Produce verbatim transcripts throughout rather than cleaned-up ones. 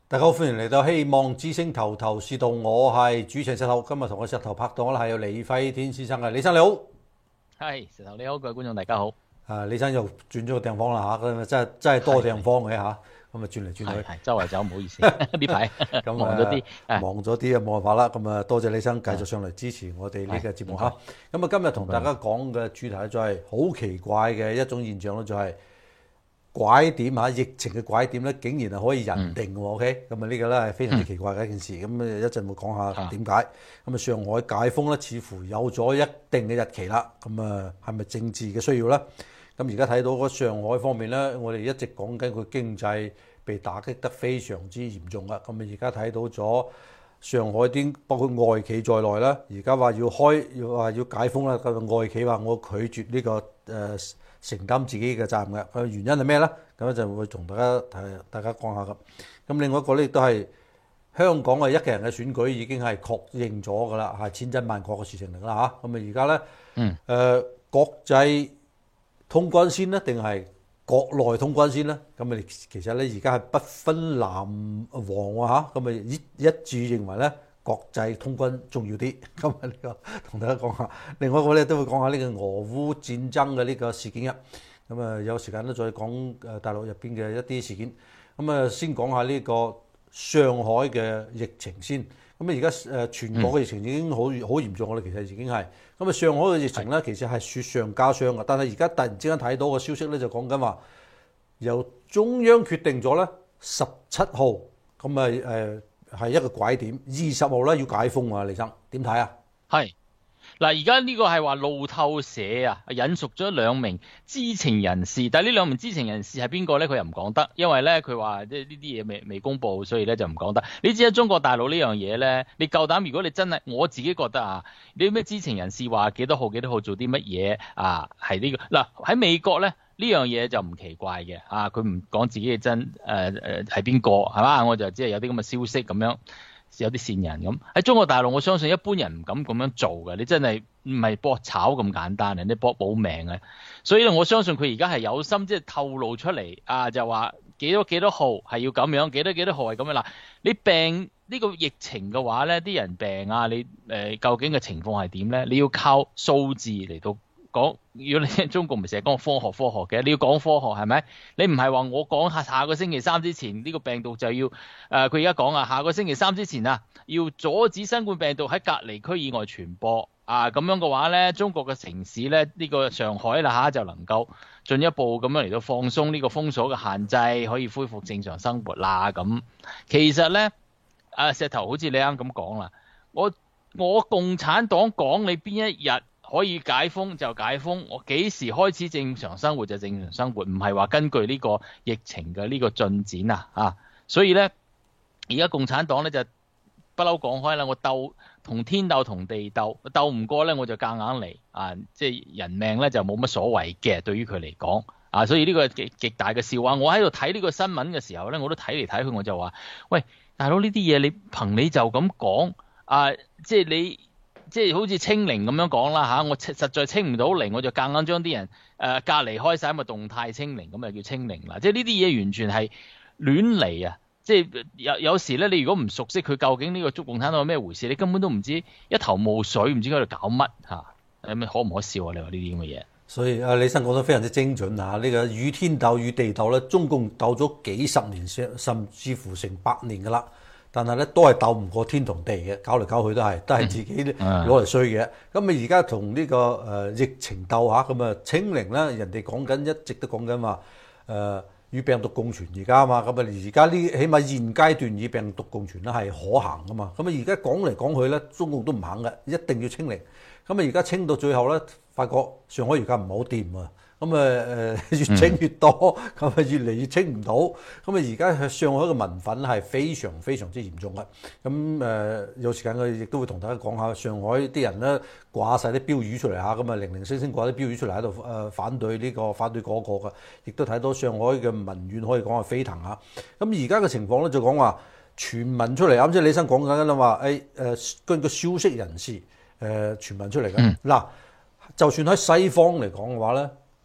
大家好，歡迎嚟到希望之星頭頭是道，我係主持人石頭。今日同我石頭拍檔咧係有李輝天先生嘅，李生你好。 係石頭你好，各位觀眾大家好。 啊，李生又轉咗個地方啦嚇，咁啊真係真係多地方嘅嚇，咁啊轉嚟轉去， 係周圍走，唔好意思，呢排咁忙咗啲， 忙咗啲啊冇辦法啦。咁啊多謝李生繼續上嚟支持我哋呢個節目嚇。咁啊今日同大家講嘅主題就係好奇怪嘅一種現象咯，就係拐點嚇，疫情嘅拐點咧，竟然係可以人定喎。OK，咁啊呢個咧係非常之奇怪嘅一件事。咁啊一陣會講下點解。咁啊上海解封咧，似乎有咗一定嘅日期啦。咁啊係咪政治嘅需要咧？咁而家睇到嗰上海方面咧，我哋一直講緊佢經濟被打擊得非常之嚴重啦。咁啊而家睇到咗上海啲包括外企在內啦，而家話要開要話要解封啦。咁外企話我拒絕呢、這個誒、呃、承擔自己嘅責任嘅。佢原因係咩咧？咁就會同大家睇大家講下咁。咁另外一個咧亦都係香港嘅一個人嘅選舉已經係確認咗㗎啦，係千真萬確嘅事情嚟啦嚇。咁啊而家咧嗯誒國際通關先咧，定係國內通關先咧？咁啊，其實咧而家係不分藍黃喎嚇，咁啊一一致認為咧國際通關重要啲。咁啊呢個同大家講下，另外一個咧都會講下呢個俄烏戰爭嘅呢個事件嘅。咁啊有時間都再講誒大陸入邊嘅一啲事件。咁啊先講下呢個上海嘅疫情先。咁啊而家誒全國嘅疫情已經好好嚴重啦，其實已經係。咁啊上海嘅疫情咧，其實係雪上加霜嘅。但係而家突然之間睇到個消息咧，就講緊話由中央決定咗咧，十七號咁啊誒係一個拐點，二十號咧要解封啊。李生點睇啊？ 係嗱，而家呢個係話路透社啊引述咗兩名知情人士，但係呢兩名知情人士係邊個咧？佢又唔講得，因為咧佢話即係呢啲嘢未未公佈，所以咧就唔講得。你知喺中國大陸呢樣嘢咧，你夠膽？如果你真係我自己覺得啊，你咩知情人士話幾多號幾多號做啲乜嘢啊？係呢個嗱喺美國咧呢樣嘢就唔奇怪嘅啊，佢唔講自己嘅真誒誒係邊個係嘛？我就只係有啲咁嘅消息咁樣。有啲線人咁喺中國大陸，我相信一般人唔敢咁樣做嘅。你真係唔係搏炒咁簡單啊！你搏保命啊！所以咧，我相信佢而家係有心，即係透露出嚟啊，就話幾多幾多號係要咁樣，幾多幾多號係咁樣啦。你病呢個疫情嘅話咧，啲人病啊，你誒究竟嘅情況係點咧？你要靠數字嚟到講。如果你中國唔係成日講科學科學嘅，你要講科學係咪？你唔係話我講下下個星期三之前呢個病毒就要誒，佢而家講啊，下個星期三之前啊，要阻止新冠病毒喺隔離區以外傳播啊，咁樣嘅話咧，中國嘅城市咧呢個上海啦嚇就能夠進一步咁樣嚟到放鬆呢個封鎖嘅限制，可以恢復正常生活啦咁。其實咧，啊石頭好似你啱咁講啦，我我共產黨講你邊一日可以解封就解封，我幾時開始正常生活就正常生活，唔係話根據呢個疫情嘅呢個進展啊啊！所以咧，而家共產黨咧就不嬲講開啦，我鬥同天鬥同地鬥，鬥唔過咧我就夾硬嚟啊！即係人命咧就冇乜所謂嘅，對於佢嚟講啊，所以呢個係極極大嘅笑話。我喺度睇呢個新聞嘅時候咧，我都睇嚟睇去我就話：喂，大佬呢啲嘢你憑你就咁講啊？即係你。即係好似清零咁樣講啦嚇，我實在清唔到零，我就夾硬將啲人誒、呃、隔離開晒，咁啊動態清零，咁啊叫清零啦。即係呢啲嘢完全係亂嚟啊！即係有有時咧，你如果唔熟悉佢究竟呢個中共產黨係咩回事，你根本都唔知一頭霧水，唔知喺度搞乜嚇。有咩可唔可笑啊？你話呢啲咁嘅嘢。 所以啊，李生講得非常之精準嚇，呢、這個與天鬥與地鬥咧，中共鬥咗幾十年，甚至乎成百年噶啦。但係咧都係鬥唔過天同地嘅，搞嚟搞去都係都係自己攞嚟衰嘅。咁啊而家同呢個誒疫情鬥下，咁啊清零啦，人哋講緊一直都講緊話誒與病毒共存而家啊嘛。咁啊而家呢起碼現階段與病毒共存咧係可行噶嘛。咁啊而家講嚟講去咧，中共都唔肯嘅，一定要清零。咁啊而家清到最後咧，發覺上海而家唔好掂啊。咁啊誒越清越多，咁啊越嚟越清唔到。咁啊而家上海嘅民憤係非常非常之嚴重嘅。咁誒有時間我亦都會同大家講下上海啲人咧掛晒啲標語出嚟嚇，咁啊零零星星掛啲標語出嚟喺度誒反對呢個反對嗰個嘅，亦都睇到上海嘅民怨可以講係飛騰嚇。咁而家嘅情況咧就講話傳聞出嚟，啱先李生講緊啦話誒誒根據消息人士誒傳聞出嚟嘅嗱，就算喺西方嚟講嘅話咧。誒、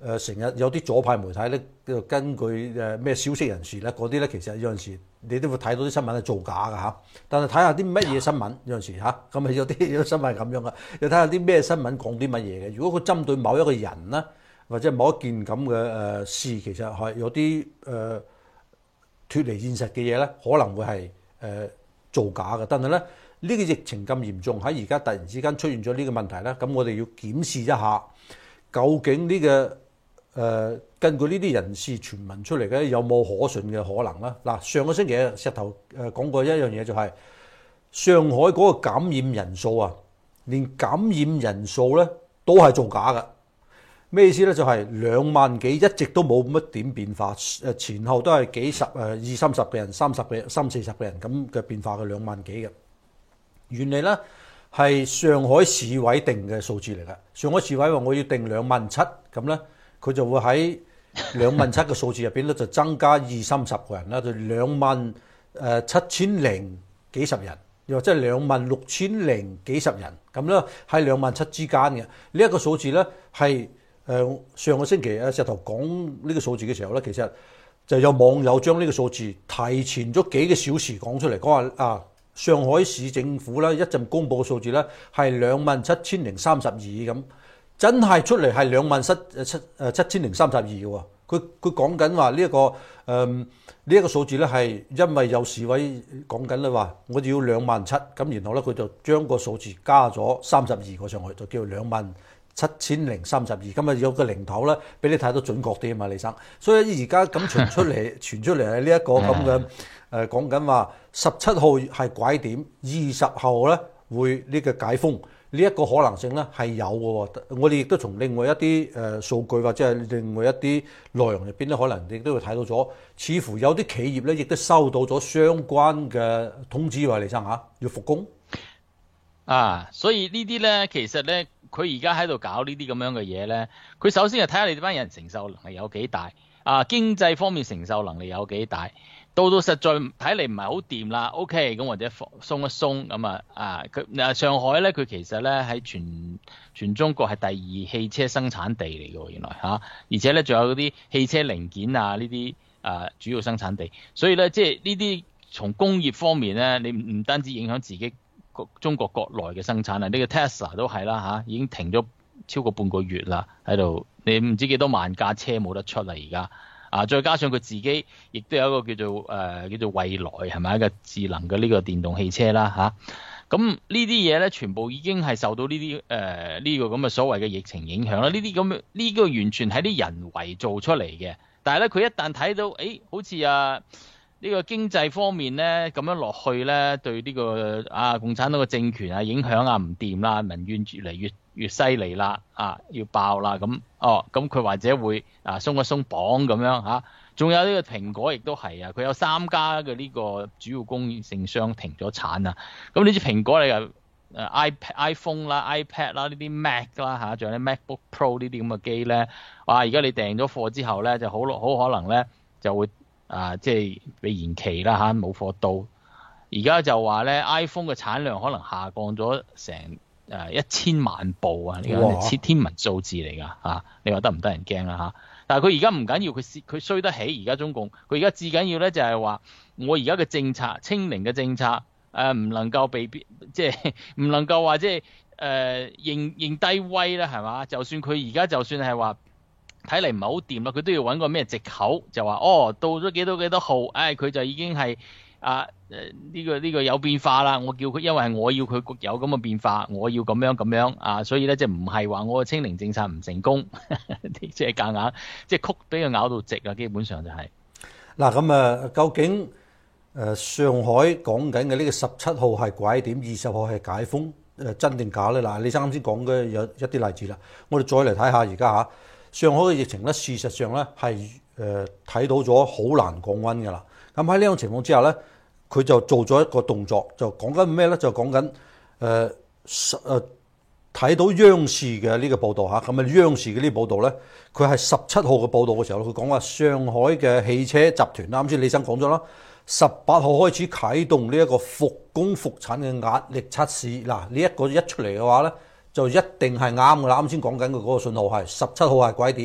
誒成日有啲左派媒體咧，就根據誒咩消息人士咧，嗰啲咧其實有陣時你都會睇到啲新聞係造假㗎嚇。但係睇下啲乜嘢新聞有陣時嚇，咁啊有啲有啲新聞係咁樣嘅，要睇下啲咩新聞講啲乜嘢嘅。如果佢針對某一個人啦，或者某一件咁嘅誒事，其實係有啲誒、呃、脫離現實嘅嘢咧，可能會係誒、呃、造假嘅。但係咧呢、呢個疫情咁嚴重，喺而家突然之間出現咗呢個問題咧，咁我哋要檢視一下，究竟呢、呢個誒、呃、根據呢啲人士傳聞出嚟嘅有冇可信嘅可能啦？嗱，上個星期石頭誒講過一樣嘢，就係上海嗰個感染人數啊，連感染人數咧都係造假嘅。咩意思咧？就係兩萬幾，一直都冇乜點變化，誒前後都係幾十誒二三十個人、三十個人、三四十個人咁嘅變化嘅兩萬幾嘅。原嚟咧係上海市委定嘅數字嚟嘅。上海市委話我要定兩萬七，咁咧佢就會喺兩萬七嘅數字入邊咧就增加二三十個人啦，就兩萬誒七千零幾十人，又或者係兩萬六千零幾十人，咁咧喺兩萬七之間嘅呢一個數字咧係。誒、呃、上個星期啊，石頭講呢個數字嘅時候咧，其實就有網友將呢個數字提前咗幾個小時講出嚟，講話啊，上海市政府咧一陣公佈嘅數字咧係兩萬七千零三十二咁，真係出嚟係兩萬七七誒七千零三十二嘅喎。佢佢講緊話呢一個誒呢一個數字咧係因為有示威講緊咧話，我哋要兩萬七咁，然後咧佢就將個數字加咗三十二個上去，就叫兩萬七千零三十二，咁啊有個零頭咧，俾你睇到準確啲啊嘛，李生。所以而家咁傳出嚟，傳出嚟係呢一個咁嘅誒講緊話，十七號係拐點，二十號咧會呢個解封，呢、這、一個可能性咧係有嘅。我哋亦都從另外一啲誒數據或者係另外一啲內容入邊咧，可能亦都會睇到咗，似乎有啲企業咧亦都收到咗相關嘅通知話，李生嚇要復工啊。所以呢啲咧，其實咧。佢而家喺度搞呢啲咁樣嘅嘢咧，佢首先係睇下你哋班人承受能力有幾大，啊經濟方面承受能力有幾大，到到實在睇嚟唔係好掂啦 ，OK 咁或者鬆一鬆咁啊啊佢嗱上海咧，佢其實咧喺全全中國係第二汽車生產地嚟嘅喎，原來嚇、啊，而且咧仲有嗰啲汽車零件啊呢啲啊主要生產地，所以咧即係呢啲從工業方面咧，你唔唔單止影響自己。中國國內嘅生產啊，呢個 Tesla 都係啦嚇，已經停咗超過半個月啦喺度，你唔知幾多萬架車冇得出啦而家啊！再加上佢自己亦都有一個叫做誒、呃、叫做蔚來係咪一個智能嘅呢個電動汽車啦嚇，咁、啊、呢啲嘢咧全部已經係受到呢啲誒呢個咁嘅所謂嘅疫情影響啦，呢啲咁嘅呢個完全係啲人為做出嚟嘅，但係咧佢一旦睇到誒、欸、好似啊〜呢個經濟方面咧，咁樣落去咧，對呢個啊共產黨嘅政權啊影響啊唔掂啦，民怨越嚟越越犀利啦，啊要爆啦咁，哦咁佢或者會啊鬆一鬆綁咁樣嚇，仲有呢個蘋果亦都係啊，佢有三家嘅呢個主要供應商停咗產啊，咁呢支蘋果你又誒 iPad、iPhone 啦、iPad 啦呢啲 Mac 啦嚇，仲有啲 MacBook Pro 呢啲咁嘅機咧，哇！而家你訂咗貨之後咧，就好好可能咧就會。啊，即係被延期啦嚇，冇貨到。而家就話咧 ，iPhone 嘅產量可能下降咗成誒一千萬部啊！呢個係天文數字嚟㗎嚇，你話得唔得人驚啦嚇？但係佢而家唔緊要，佢佢衰得起。而家中共佢而家至緊要咧就係話，我而家嘅政策清零嘅政策誒唔、呃、能夠被即係唔能夠話即係誒認認低威啦係嘛？就算佢而家就算係話。睇嚟唔係好掂啦，佢都要揾個咩藉口，就話哦到咗幾多幾多號，唉、哎、佢就已經係啊誒呢、呢個呢、呢個有變化啦。我叫佢，因為係我要佢有咁嘅變化，我要咁樣咁樣啊，所以咧即係唔係話我嘅清零政策唔成功，即係夾硬，即係曲俾佢咬到直啊，基本上就係嗱咁啊，究竟誒上海講緊嘅呢個十七號係拐點，二十號係解封誒真定假咧？嗱，你啱先講嘅有一啲例子啦，我哋再嚟睇下而家嚇。上海嘅疫情咧，事實上咧係誒睇到咗好難降溫㗎啦。咁喺呢種情況之下咧，佢就做咗一個動作，就講緊咩咧？就講緊誒誒睇到央視嘅呢個報導嚇。咁啊，央視嘅呢個報導咧，佢係十七號嘅報導嘅時候，佢講話上海嘅汽車集團啱先李生講咗啦，十八號開始啟動呢一個復工復產嘅壓力測試。嗱，呢一個一出嚟嘅話咧，就一定係啱㗎啦！啱先講緊嘅嗰個信號係十七號係拐點，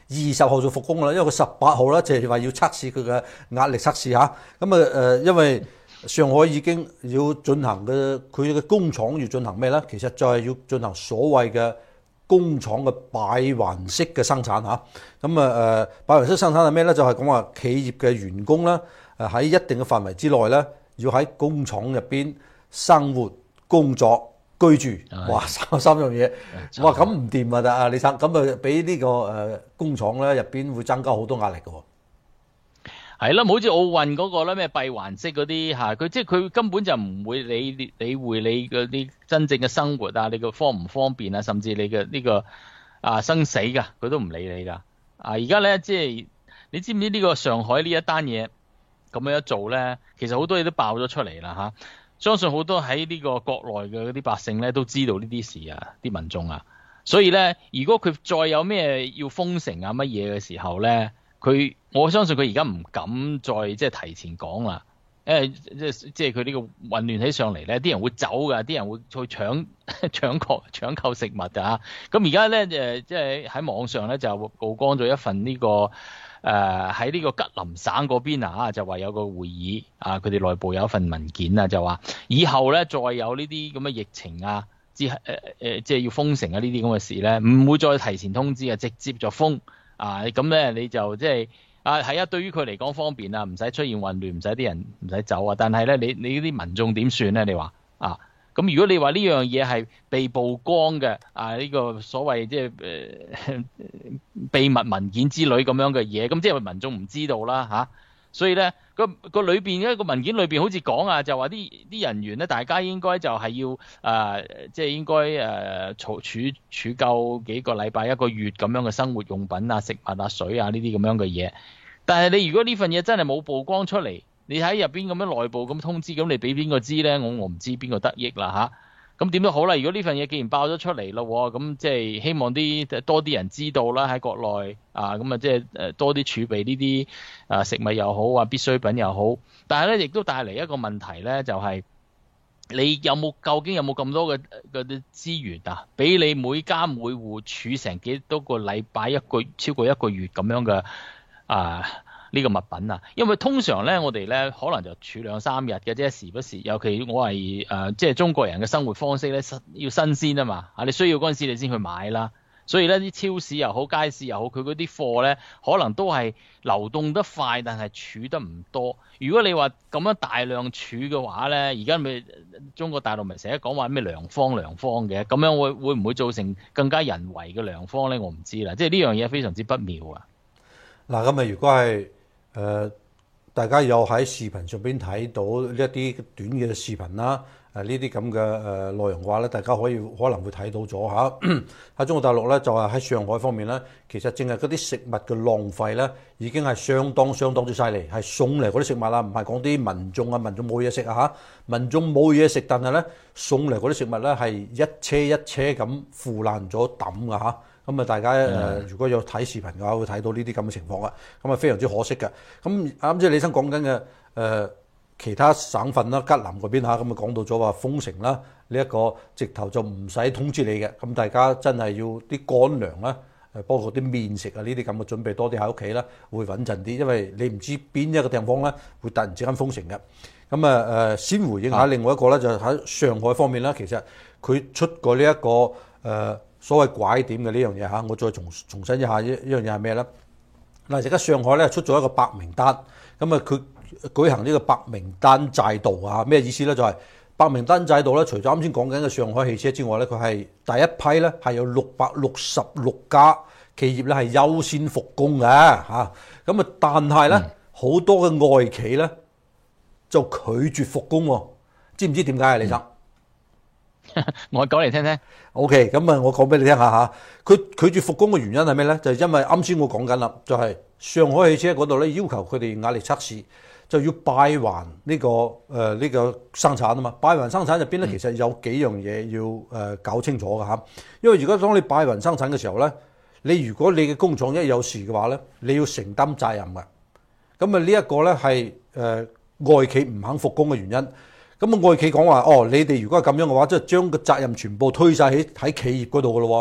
二十號就復工啦，因為佢十八號咧就係話要測試佢嘅壓力測試嚇。咁啊誒，因為上海已經要進行嘅佢嘅工廠要進行咩咧？其實就係要進行所謂嘅工廠嘅閉環式嘅生產嚇。咁啊誒，閉環式生產係咩咧？就係講話企業嘅員工咧誒喺一定嘅範圍之內咧，要喺工廠入邊生活、工作、居住。哇！三三樣嘢，哇咁唔掂啊！啊李生，咁啊俾呢個誒工廠咧入邊會增加好多壓力嘅喎。 係啦，好似奧運嗰個咧，咩閉環式嗰啲嚇，佢即係佢根本就唔會理理會你嗰啲真正嘅生活啊，你個方唔方便啊，甚至你嘅呢個啊生死㗎，佢都唔理你㗎。啊，而家咧即係你知唔知呢個上海呢一單嘢咁樣一做咧，其實好多嘢都爆咗出嚟啦嚇。相信好多喺呢個國內嘅嗰啲百姓咧都知道呢啲事啊，啲民眾啊，所以咧如果佢再有咩要封城啊乜嘢嘅時候咧，佢我相信佢而家唔敢再即係提前講啦，因為即即係佢呢個混亂起上嚟咧，啲人會走㗎，啲人會去搶搶購搶購食物㗎嚇。咁而家咧誒即係喺網上咧就曝光咗一份呢個誒喺呢個吉林省嗰邊啊，就話有個會議啊，佢哋內部有一份文件啊，就話以後咧再有呢啲咁嘅疫情啊，之誒誒即係要封城啊呢啲咁嘅事咧，唔會再提前通知啊，直接就封。啊，咁咧你就即係啊，係啊，對於佢嚟講方便啊，唔使出現混亂，唔使啲人唔使走啊。但係咧，你你啲民眾點算咧？你話啊，咁如果你話呢樣嘢係被曝光嘅啊，呢個所謂即係誒秘密文件之類咁樣嘅嘢，咁即係民眾唔知道啦嚇。所以咧個個裏邊一個文件裏邊好似講啊，就話啲啲人員咧，大家應該就係要誒、呃，即係應該誒儲儲儲夠幾個禮拜一個月咁樣嘅生活用品啊、食物啊、水啊呢啲咁樣嘅嘢。但係你如果呢份嘢真係冇曝光出嚟，你喺入邊咁樣內部咁通知，咁你俾邊個知咧？我我唔知邊個得益啦嚇。咁點都好啦，如果呢份嘢既然爆咗出嚟咯，咁即係希望啲多啲人知道啦，喺國內啊，咁啊即係誒多啲儲備呢啲啊食物又好啊必需品又好，但係咧亦都帶嚟一個問題咧，就係你有冇究竟有冇咁多嘅嗰啲資源啊，俾你每家每戶儲成幾多個禮拜一個超過一個月咁樣嘅啊？呢個物品啊，因為通常咧，我哋咧可能就儲兩三日嘅啫，時不時。尤其我係誒、呃，即係中國人嘅生活方式咧，要新鮮啊嘛，啊你需要嗰陣時你先去買啦。所以咧，啲超市又好，街市又好，佢嗰啲貨咧，可能都係流動得快，但係儲得唔多。如果你話咁樣大量儲嘅話咧，而家咪中國大陸咪成日講話咩糧荒糧荒嘅，咁樣會會唔會造成更加人為嘅糧荒咧？我唔知啦，即係呢樣嘢非常之不妙啊！ 嗱，咁啊，如果係誒、呃，大家有喺視頻上邊睇到呢一啲短嘅視頻啦，誒呢啲咁嘅誒內容嘅話咧，大家可以可能會睇到咗嚇。喺中國大陸咧，就係喺上海方面咧，其實淨係嗰啲食物嘅浪費咧，已經係相當相當之犀利，係送嚟嗰啲食物啦，唔係講啲民眾啊，民眾冇嘢食啊嚇，民眾冇嘢食，但係咧送嚟嗰啲食物咧係一車一車咁腐爛咗抌噶嚇。咁啊，大家誒、呃，如果有睇視頻嘅話，會睇到呢啲咁嘅情況啊。咁啊，非常之可惜嘅。咁啱先李生講緊嘅誒，其他省份啦，吉林嗰邊嚇，咁啊講到咗話封城啦，呢、這、一個直頭就唔使通知你嘅。咁大家真係要啲乾糧啦，誒包括啲麵食啊呢啲咁嘅準備多啲喺屋企啦，會穩陣啲，因為你唔知邊一個地方咧會突然之間封城嘅。咁啊誒，先回應下另外一個咧，就喺上海方面啦，其實佢出過呢、這、一個誒。呃所謂拐點嘅呢樣嘢嚇，我再重重申一下呢樣嘢係咩咧？嗱，而家上海咧出咗一個白名單，咁啊佢舉行呢個白名單制度啊，咩意思咧？就係、是、白名單制度咧，除咗啱先講緊嘅上海汽車之外咧，佢係第一批咧係有六百六十六家企業咧係優先復工嘅嚇，咁啊但係咧好、嗯、多嘅外企咧就拒絕復工喎，知唔知點解啊，李生？嗯我講嚟聽聽。 O K， 咁啊，我講俾你聽下嚇。佢拒絕復工嘅原因係咩咧？就係、是、因為啱先我講緊啦，就係、是、上海汽車嗰度咧要求佢哋壓力測試，就要閉環呢、這個誒呢、呃這個生產啊嘛。閉環生產入邊咧，其實有幾樣嘢要誒、呃、搞清楚嘅嚇。因為如果當你閉環生產嘅時候咧，你如果你嘅工廠一有事嘅話咧，你要承擔責任嘅。咁啊呢一個咧係誒外企唔肯復工嘅原因。咁外企講話，哦，你哋如果係咁樣嘅話，即係將個責任全部推晒喺喺企業嗰度嘅咯喎。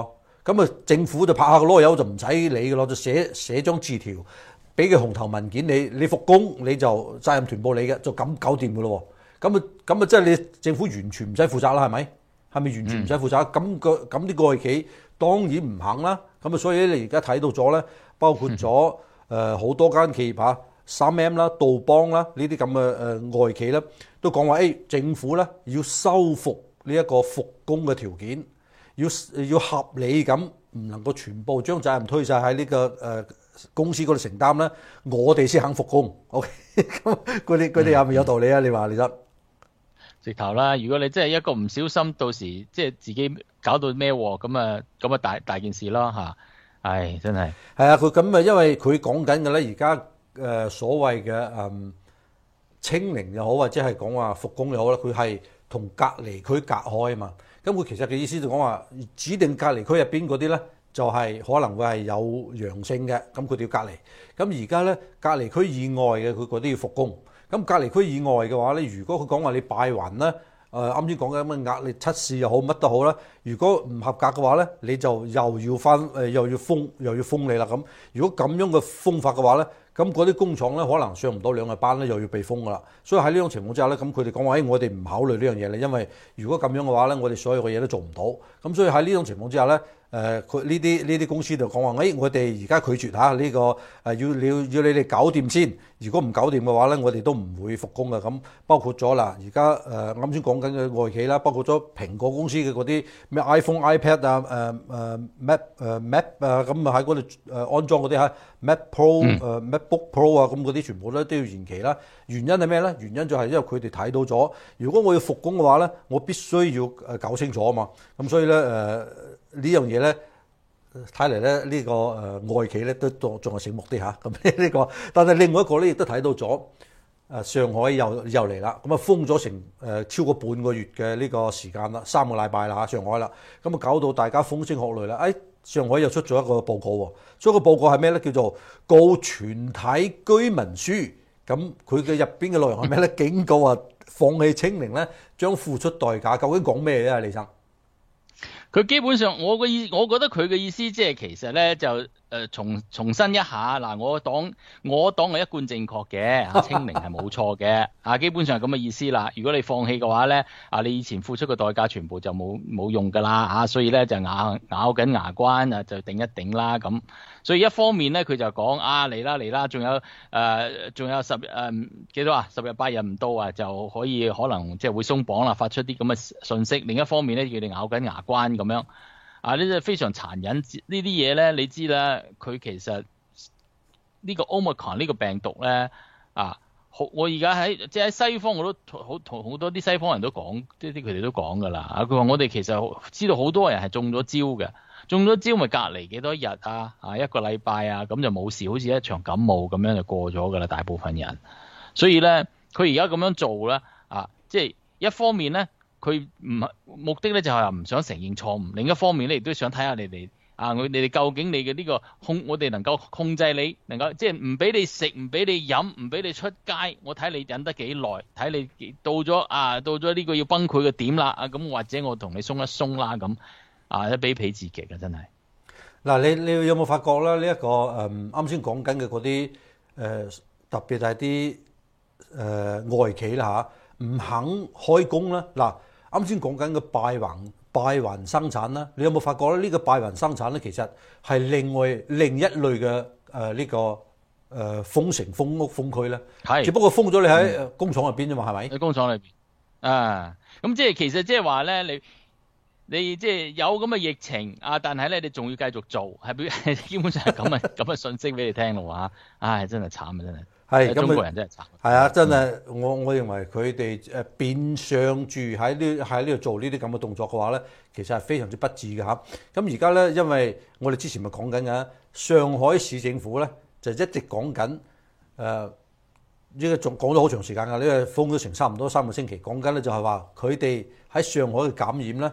咁啊政府就拍下個籮柚就唔使理嘅咯，就寫寫張字條，俾個紅頭文件你，你復工你就責任全部你嘅，就咁搞掂嘅咯喎。咁啊咁啊，即係你政府完全唔使負責啦，係咪？係咪完全唔使負責？咁個咁啲外企當然唔肯啦。咁啊，所以你而家睇到咗咧，包括咗誒好多間企業啊，三 M 啦、杜邦啦呢啲咁嘅誒外企咧，都講話誒政府咧要修復呢一個復工嘅條件，要要合理咁，唔能夠全部將責任推晒喺呢個誒公司嗰度承擔咧，我哋先肯復工。OK，咁佢哋佢哋係咪有道理啊？你話你得？ 直頭啦！如果你真係一個唔小心，到時即係自己搞到咩喎？咁啊咁啊大大件事咯嚇！唉，真係係啊！佢咁啊，因為佢講緊嘅咧，而家誒所謂嘅誒清零又好，或者係講話復工又好啦，佢係同隔離區隔開啊嘛。咁佢其實嘅意思就講話，指定隔離區入邊嗰啲咧，就係可能會係有陽性嘅，咁佢哋要隔離。咁而家咧隔離區以外嘅，佢嗰啲要復工。咁隔離區以外嘅話咧，如果佢講話你拜雲咧，誒啱先講嘅咁嘅壓力測試又好乜都好啦，如果唔合格嘅話咧，你就又要翻誒又要封又要封你啦咁。如果咁樣嘅封法嘅話咧，咁嗰啲工廠咧可能上唔到兩日班咧，又要被封噶啦。所以喺呢種情況之下咧，咁佢哋講話誒，我哋唔考慮呢樣嘢咧，因為如果咁樣嘅話咧，我哋所有嘅嘢都做唔到。咁所以喺呢種情況之下咧，誒佢呢啲呢啲公司就講話誒，我哋而家拒絕嚇呢個誒要要要你哋搞掂先。如果唔搞掂嘅話咧，我哋都唔會復工嘅。咁包括咗啦，而家誒啱先講緊嘅外企啦，包括咗蘋果公司嘅嗰啲咩 iPhone、iPad 啊、誒誒 Mac 誒 Mac 啊，咁啊喺嗰度誒安裝嗰啲嚇 Mac Pro 誒 MacBook Pro 啊，咁嗰啲全部咧都要延期啦。原因係咩咧？原因就係因為佢哋睇到咗，如果我要復工嘅話咧，我必須要誒搞清楚啊嘛。咁所以咧誒呢樣嘢咧。睇嚟咧呢個誒外企咧都仲仲係醒目啲嚇，咁呢個，但係另外一個咧亦都睇到咗誒上海又又嚟啦，咁啊封咗成誒超過半個月嘅呢個時間啦，三個禮拜啦嚇上海啦，咁啊搞到大家風聲鶴唳啦，誒上海又出咗一個報告喎，所以個報告係咩咧？叫做告全體居民書，咁佢嘅入邊嘅內容係咩咧？警告啊放棄清零咧將付出代價，究竟講咩咧？李生？ 佢基本上，我嘅意，我覺得佢嘅意思即係其實咧就誒、呃、重重申一下嗱，我黨我黨係一貫正確嘅，清零係冇錯嘅，啊基本上係咁嘅意思啦。如果你放棄嘅話咧，啊你以前付出嘅代價全部就冇冇用㗎啦，啊所以咧就咬咬緊牙關啊，就頂一頂啦咁。所以一方面咧，佢就講啊嚟啦嚟啦，仲有誒仲、呃、有十誒幾、呃、多啊？十日八日唔到啊，就可以可能即係會鬆綁啦，發出啲咁嘅信息。另一方面咧，叫你咬緊牙關咁樣啊，呢啲非常殘忍。呢啲嘢咧，你知啦，佢其實呢個 Omicron 呢個病毒咧啊，好我而家喺即係喺西方我都好同好多啲西方人都講，即係啲佢哋都講㗎啦。啊，佢話我哋其實知道好多人係中咗招嘅。中咗招咪隔離幾多日啊？啊一個禮拜啊，咁就冇事，好似一場感冒咁樣就過咗㗎啦。大部分人，所以咧，佢而家咁樣做咧，啊，即係一方面咧，佢唔目的咧就係唔想承認錯誤；另一方面咧，亦都想睇下你哋啊，我你哋究竟你嘅呢個控，我哋能夠控制你，能夠即係唔俾你食，唔俾你飲，唔俾你出街，我睇你忍得幾耐，睇你到咗啊，到咗呢個要崩潰嘅點啦，啊咁或者我同你鬆一鬆啦咁。啊！一比比自己嘅真係嗱，你你有冇發覺咧？呢、這、一個誒啱先講緊嘅嗰啲誒，特別係啲誒外企啦嚇，唔肯開工啦。嗱，啱先講緊嘅拜環拜環生產啦，你有冇發覺咧？呢、這個拜環生產咧，其實係另外另一類嘅誒呢個誒、呃、封城封屋封區咧，係是只不過封咗你喺工廠入邊啫嘛，係咪、嗯？喺工廠裏邊啊，咁即係其實即係話咧，你。你即係有咁嘅疫情啊，但係咧你仲要繼續做，係基本上係咁嘅咁嘅信息俾你聽咯嚇。唉，真係慘啊，真係。係中國人真係慘。係啊，真係我我認為佢哋誒變相住喺呢喺呢度做呢啲咁嘅動作嘅話咧，其實係非常之不智嘅嚇。咁而家咧，因為我哋之前咪講緊嘅上海市政府咧，就一直講緊誒呢個仲講咗好長時間㗎，呢個封咗成差唔多三個星期，講緊咧就係話佢哋喺上海嘅感染咧。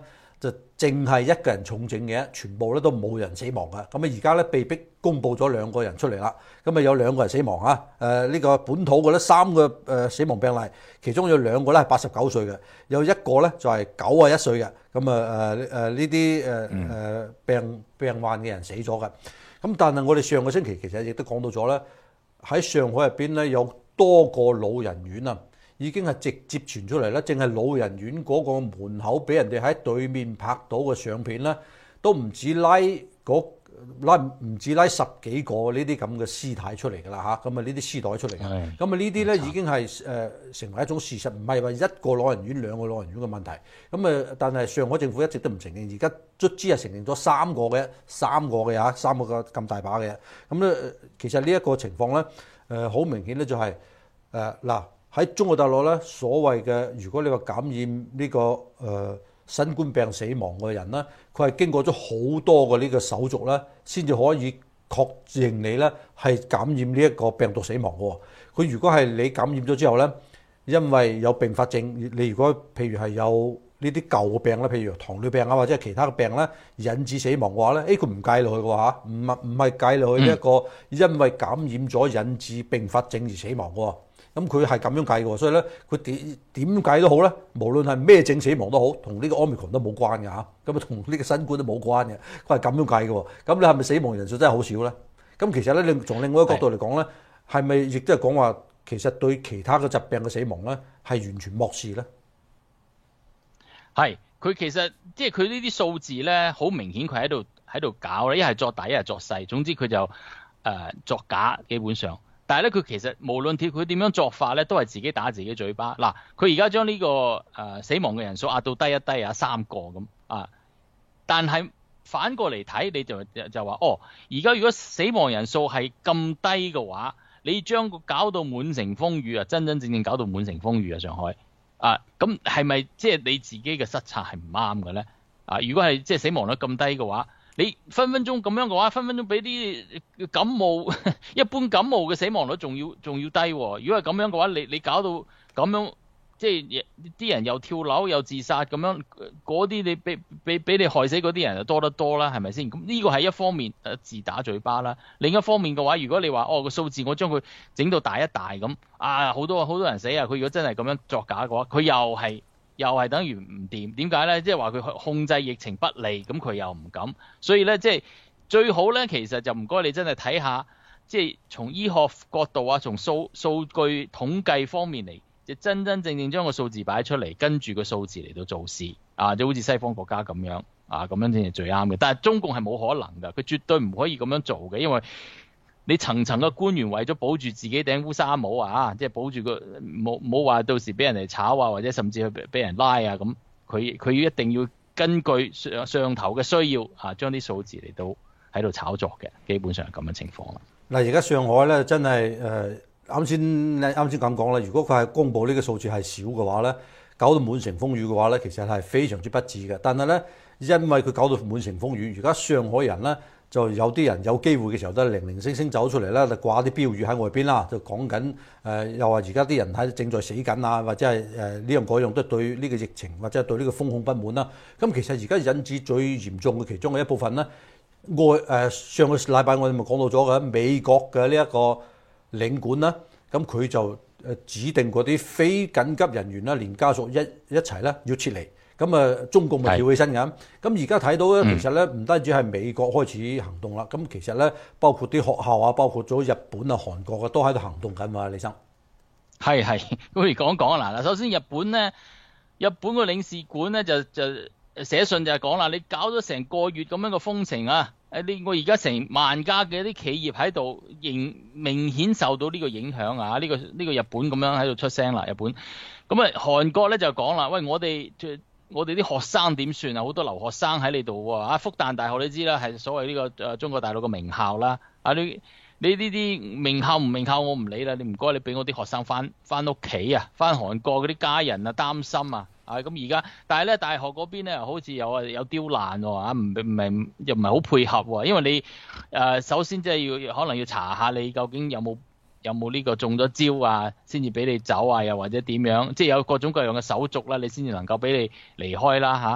就淨係一個人重症嘅，全部咧都冇人死亡嘅。咁啊而家咧被逼公布咗兩個人出嚟啦，咁啊有兩個人死亡啊。誒、呃、呢、呢個本土嘅咧三個誒死亡病例，其中有兩個咧係八十九歲嘅，有一個咧就係九啊一歲嘅。咁啊誒誒呢啲誒誒病病患嘅人死咗嘅。咁但係我哋上個星期其實亦都講到咗咧，喺上海入邊咧有多個老人院啊，已經係直接傳出嚟咧，淨係老人院嗰個門口俾人哋喺對面拍到嘅相片咧，都唔止拉嗰拉唔止拉十幾個呢啲咁嘅屍體出嚟㗎啦嚇，咁啊呢啲屍袋出嚟嘅，咁啊呢啲咧已經係誒、呃、成為一種事實，唔係話一個老人院兩個老人院嘅問題。咁啊，但係上海政府一直都唔承認，而家卒之係承認咗三個嘅，三個嘅嚇，三個嘅咁大把嘅。咁咧其實呢一個情況咧，誒、呃、好明顯咧就係誒嗱喺中國大陸咧，所謂嘅如果你話感染呢、呢個誒、呃、新冠病死亡嘅人咧，佢係經過咗好多嘅呢個手續咧，先至可以確認你咧係感染呢一個病毒死亡嘅。佢如果係你感染咗之後咧，因為有併發症，你如果譬如係有呢啲舊嘅病咧，譬如糖尿病啊或者係其他嘅病咧，引致死亡嘅話咧，誒佢唔計落去嘅話，唔係唔係計落去呢一個因為感染咗引致併發症而死亡嘅。咁佢係咁樣計嘅，所以咧佢點點計都好咧，無論係咩症死亡都好，同呢個 Omicron 都冇關嘅嚇，咁啊同呢個新冠都冇關嘅，佢係咁樣計嘅。咁你係咪死亡人數真係好少咧？咁其實咧，你從另外一個角度嚟講咧，係咪亦都係講話其實對其他嘅疾病嘅死亡咧係完全漠視咧？ 係佢其實即係佢呢啲數字咧，好明顯佢喺度喺度搞咧，一係作大，一係作細，總之佢就誒、呃、作假，基本上。但係咧，佢其實無論佢點樣作法咧，都係自己打自己嘴巴。嗱，佢而家將呢個誒、呃、死亡嘅人數壓到低一低啊，三個咁啊。但係反過嚟睇，你就就話哦，而家如果死亡人數係咁低嘅話，你將個搞到滿城風雨啊，真真正正搞到滿城風雨啊，上海啊，咁係咪即係你自己嘅失策係唔啱嘅咧？啊，如果係即係死亡率咁低嘅話，你分分鐘咁樣嘅話，分分鐘比啲感冒一般感冒嘅死亡率仲要仲要低喎。如果係咁樣嘅話，你你搞到咁樣，即係啲人又跳樓又自殺咁樣，嗰啲你俾俾俾你害死嗰啲人就多得多啦，係咪先？咁呢個係一方面誒自打嘴巴啦。另一方面嘅話，如果你話哦個數字我將佢整到大一大咁啊，好多好多人死啊！佢如果真係咁樣作假嘅話，佢又係。又係等於唔掂，點解咧？即係話佢控制疫情不利，咁佢又唔敢，所以咧即係最好咧，其實就唔該你真係睇下，即係從醫學角度啊，從數數據統計方面嚟，就真真正正將個數字擺出嚟，跟住個數字嚟到做事啊，就好似西方國家咁樣啊，咁樣先係最啱嘅。但係中共係冇可能㗎，佢絕對唔可以咁樣做嘅，因為你層層嘅官員為咗保住自己頂烏紗帽啊，即係保住個冇冇話到時俾人嚟炒啊，或者甚至去俾人拉啊咁，佢佢一定要根據上上頭嘅需要啊，將啲數字嚟到喺度炒作嘅，基本上係咁嘅情況啦。嗱， 而家上海咧真係誒啱先啱先咁講啦，如果佢係公佈呢個數字係少嘅話咧，搞到滿城風雨嘅話咧，其實係非常之不智嘅。但係咧，因為佢搞到滿城風雨，而家上海人咧。就有啲人有機會嘅時候都係零零星星走出嚟啦，就掛啲標語喺外邊啦，就講緊誒，又話而家啲人喺正在死緊啊，或者係誒呢樣嗰樣都對呢個疫情或者係對呢個風控不滿啦。咁其實而家引致最嚴重嘅其中嘅一部分咧，外誒上個禮拜我哋咪講到咗嘅美國嘅呢一個領館啦，咁佢就誒指定嗰啲非緊急人員啦，連家屬一一齊咧要撤離。咁啊，中共咪跳起身㗎。咁而家睇到咧，其實咧唔單止係美國開始行動啦，咁、嗯、其實咧包括啲學校啊，包括咗日本啊、韓國啊，都喺度行動緊嘛，李生。係係，不如講講啦。嗱，首先日本咧，日本個領事館咧就就寫信就係講啦，你搞咗成個月咁樣嘅封城啊，誒你我而家成萬家嘅啲企業喺度，仍明顯受到呢個影響啊！呢、呢個呢、呢個日本咁樣喺度出聲啦，日本。咁啊，韓國咧就講啦，喂，我哋我哋啲學生點算啊？好多留學生喺你度喎，啊，復旦大學你知啦，係所謂呢個誒中國大陸嘅名校啦。啊，你你呢啲名校唔名校我唔理啦，你唔該你俾我啲學生翻翻屋企啊，翻韓國嗰啲家人啊擔心啊。啊，咁而家但係咧大學嗰邊咧好似有啊有刁難喎，啊唔唔係又唔係好配合喎，因為你誒、呃、首先即係要可能要查下你究竟有冇。有冇呢個中咗招啊，先至俾你走啊，又或者點樣？即係有各種各樣嘅手續啦，你先至能夠俾你離開啦嚇。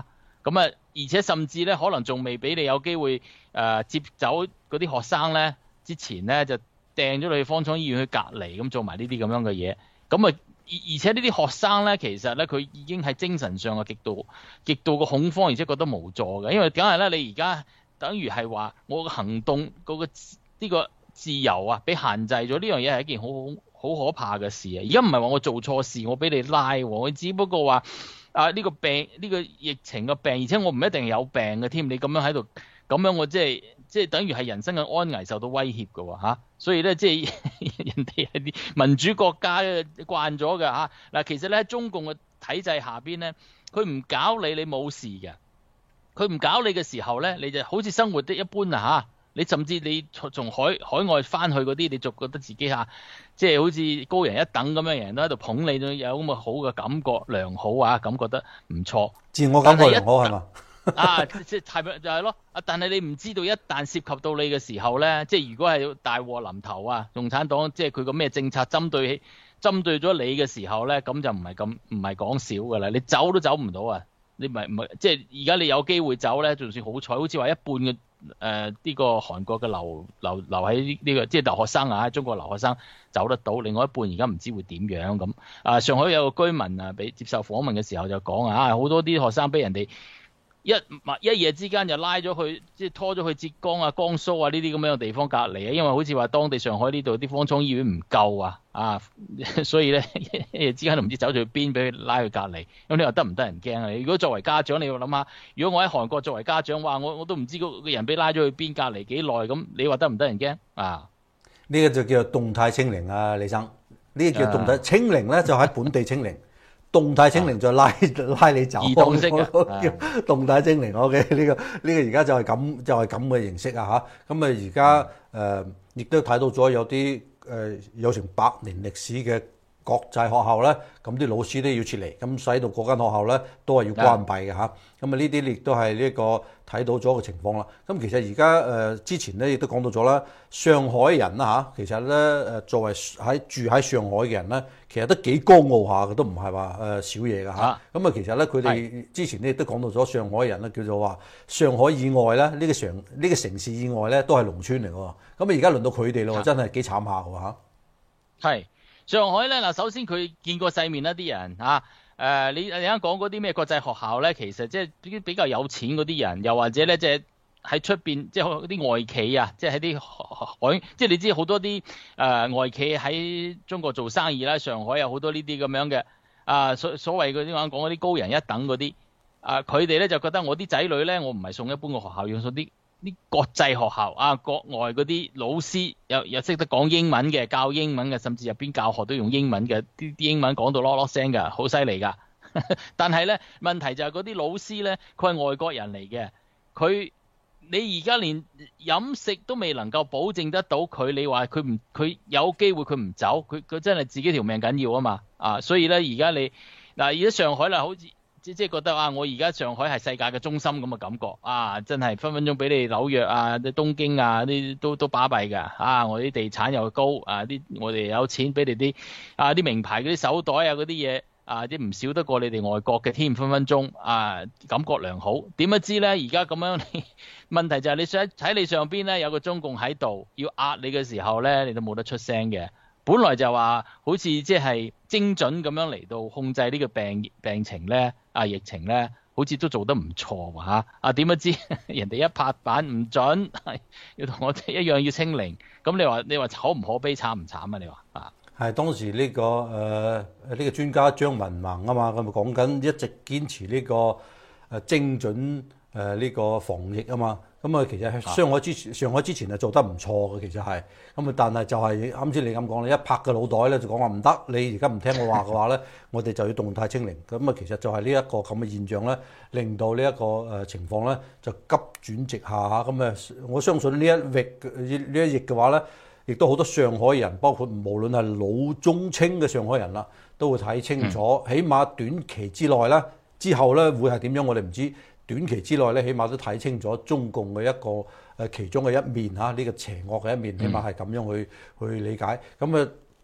咁啊，而且甚至咧可能仲未俾你有機會誒、呃、接走嗰啲學生咧，之前咧就掟咗你去方艙醫院去隔離，咁做埋呢啲咁樣嘅嘢。咁啊，而而且呢啲學生咧，其實咧佢已經係精神上嘅極度極度嘅恐慌，而且覺得無助嘅，因為梗係咧你而家等於係話我嘅行動嗰個呢個自由啊，俾限制咗，呢樣嘢係一件好好好可怕嘅事啊！而家唔係話我做錯事，我俾你拉，我只不過話。啊！呢、這個病呢、這個疫情嘅病，而且我唔一定有病嘅添。你咁樣喺度，咁樣我即係即係等於係人生嘅安危受到威脅嘅喎嚇。所以咧，即係人哋係啲民主國家慣咗嘅嚇。嗱，其實咧喺中共嘅體制下邊咧，佢唔搞你，你冇事嘅。佢唔搞你嘅時候咧，你就好似生活的一般啊嚇。你甚至你從海海外翻去嗰啲，你就覺得自己嚇，即係好似高人一等咁樣，人都喺度捧你，有咁嘅好嘅感覺良好啊，咁覺得唔錯。 自我感覺良好係嘛？ 啊，即係係咪就係咯？啊，但係你唔知道一旦涉及到你嘅時候咧，即係如果係大禍臨頭啊，共產黨即係佢個咩政策針對針對咗你嘅時候咧，咁就唔係咁唔係講少㗎啦，你走都走唔到啊！你唔係唔係即係而家你有機會走咧，仲算好彩，好似話一半嘅。誒呢、呃這個韓國嘅留留留喺呢、這個即係留學生啊，中國留學生走得到，另外一半而家唔知會點樣咁。啊，上海有個居民啊，俾接受訪問嘅時候就講啊，好多啲學生俾人哋一一夜之間就拉咗去，即係拖咗去浙江啊、江蘇啊呢啲咁樣嘅地方隔離啊，因為好似話當地上海呢度啲方艙醫院唔夠啊，啊，所以咧一夜之間都唔知走咗去邊，俾佢拉去隔離。咁你話得唔得人驚啊？如果作為家長，你要諗下，如果我喺韓國作為家長，哇，我我都唔知個人俾拉咗去邊，隔離幾耐，咁你話得唔得人驚啊？ 呢個就叫做動態清零啊，李生。呢、這個叫動態清零咧，就喺本地清零。動態清零再拉拉你走， 移動式嘅叫動態清零。OK，呢個呢個而家就係咁就係咁嘅形式啊嚇。咁啊而家誒亦都睇到咗有啲誒、呃、有成百年歷史嘅國際學校咧，咁啲老師都要撤離，咁使到嗰間學校咧都係要關閉嘅嚇。咁啊呢啲亦都係呢個睇到咗嘅情況啦。咁其實而家誒之前咧亦都講到咗啦，上海人啦嚇，其實咧誒作為喺住喺上海嘅人咧，其實都幾高傲下嘅，都唔係話誒少嘢嘅嚇。咁啊其實咧佢哋之前咧亦都講到咗上海人咧叫做話上海以外咧呢、呢個城呢、呢個城市以外咧都係農村嚟嘅喎。咁啊而家輪到佢哋咯，真係幾慘下嘅嚇。 係。上海咧嗱，首先佢見過世面一啲人啊，誒、呃、你你啱講嗰啲咩國際學校咧，其實即係啲比較有錢嗰啲人，又或者咧即係喺出邊即係嗰啲外企啊，即係喺啲海，即係你知好多啲誒、呃、外企喺中國做生意啦，上海有好多呢啲咁樣嘅啊所所謂嗰啲啱講嗰啲高人一等嗰啲啊，佢哋咧就覺得我啲仔女咧，我唔係送一般嘅學校，要送啲啲國際學校啊，國外嗰啲老師又又識得講英文嘅，教英文嘅，甚至入邊教學都用英文嘅，啲啲英文講到囉囉聲㗎，好犀利㗎。但係咧問題就係嗰啲老師咧，佢係外國人嚟嘅，佢你而家連飲食都未能夠保證得到佢，你話佢唔佢有機會佢唔走，佢佢真係自己條命緊要啊嘛啊！所以咧而家你嗱而家上海啦，好似〜即即係覺得啊，我而家上海係世界嘅中心咁嘅感覺啊，真係分分鐘俾你紐約啊、啲東京啊啲都都巴閉㗎啊！我啲地產又高啊，啲我哋有錢俾你啲啊啲名牌嗰啲手袋啊嗰啲嘢啊，啲唔少得過你哋外國嘅添，分分鐘啊感覺良好。點不知咧？而家咁樣問題就係你想喺你上邊咧有個中共喺度要壓你嘅時候咧，你都冇得出聲嘅。本來就話好似即係精準咁樣嚟到控制呢個病病情咧，啊疫情咧，好似都做得唔錯喎嚇！啊點不知人哋一拍板唔準，要同我哋一樣要清零。咁你話你話可唔可悲慘唔慘啊？你話啊？係當時呢、這個誒呢、呃這個專家張文宏啊嘛，佢咪講緊一直堅持呢個誒精準誒呢、呃這個防疫啊嘛。咁啊，其實上海之前，上海之前係做得唔錯嘅，其實係咁啊，但係就係啱先你咁講，你一拍個腦袋咧就講話唔得，你而家唔聽我話嘅話咧，我哋就要動態清零。咁啊，其實就係呢一個咁嘅現象咧，令到呢一個誒情況咧就急轉直下嚇。咁啊，我相信呢一疫呢一疫嘅話咧，亦都好多上海人，包括無論係老中青嘅上海人啦，都會睇清楚。嗯、起碼短期之內咧，之後咧會係點樣，我哋唔知。短期之內咧，起碼都睇清楚中共嘅一個誒其中嘅一面嚇，呢、這個邪惡嘅一面，起碼係咁樣去去理解。咁啊，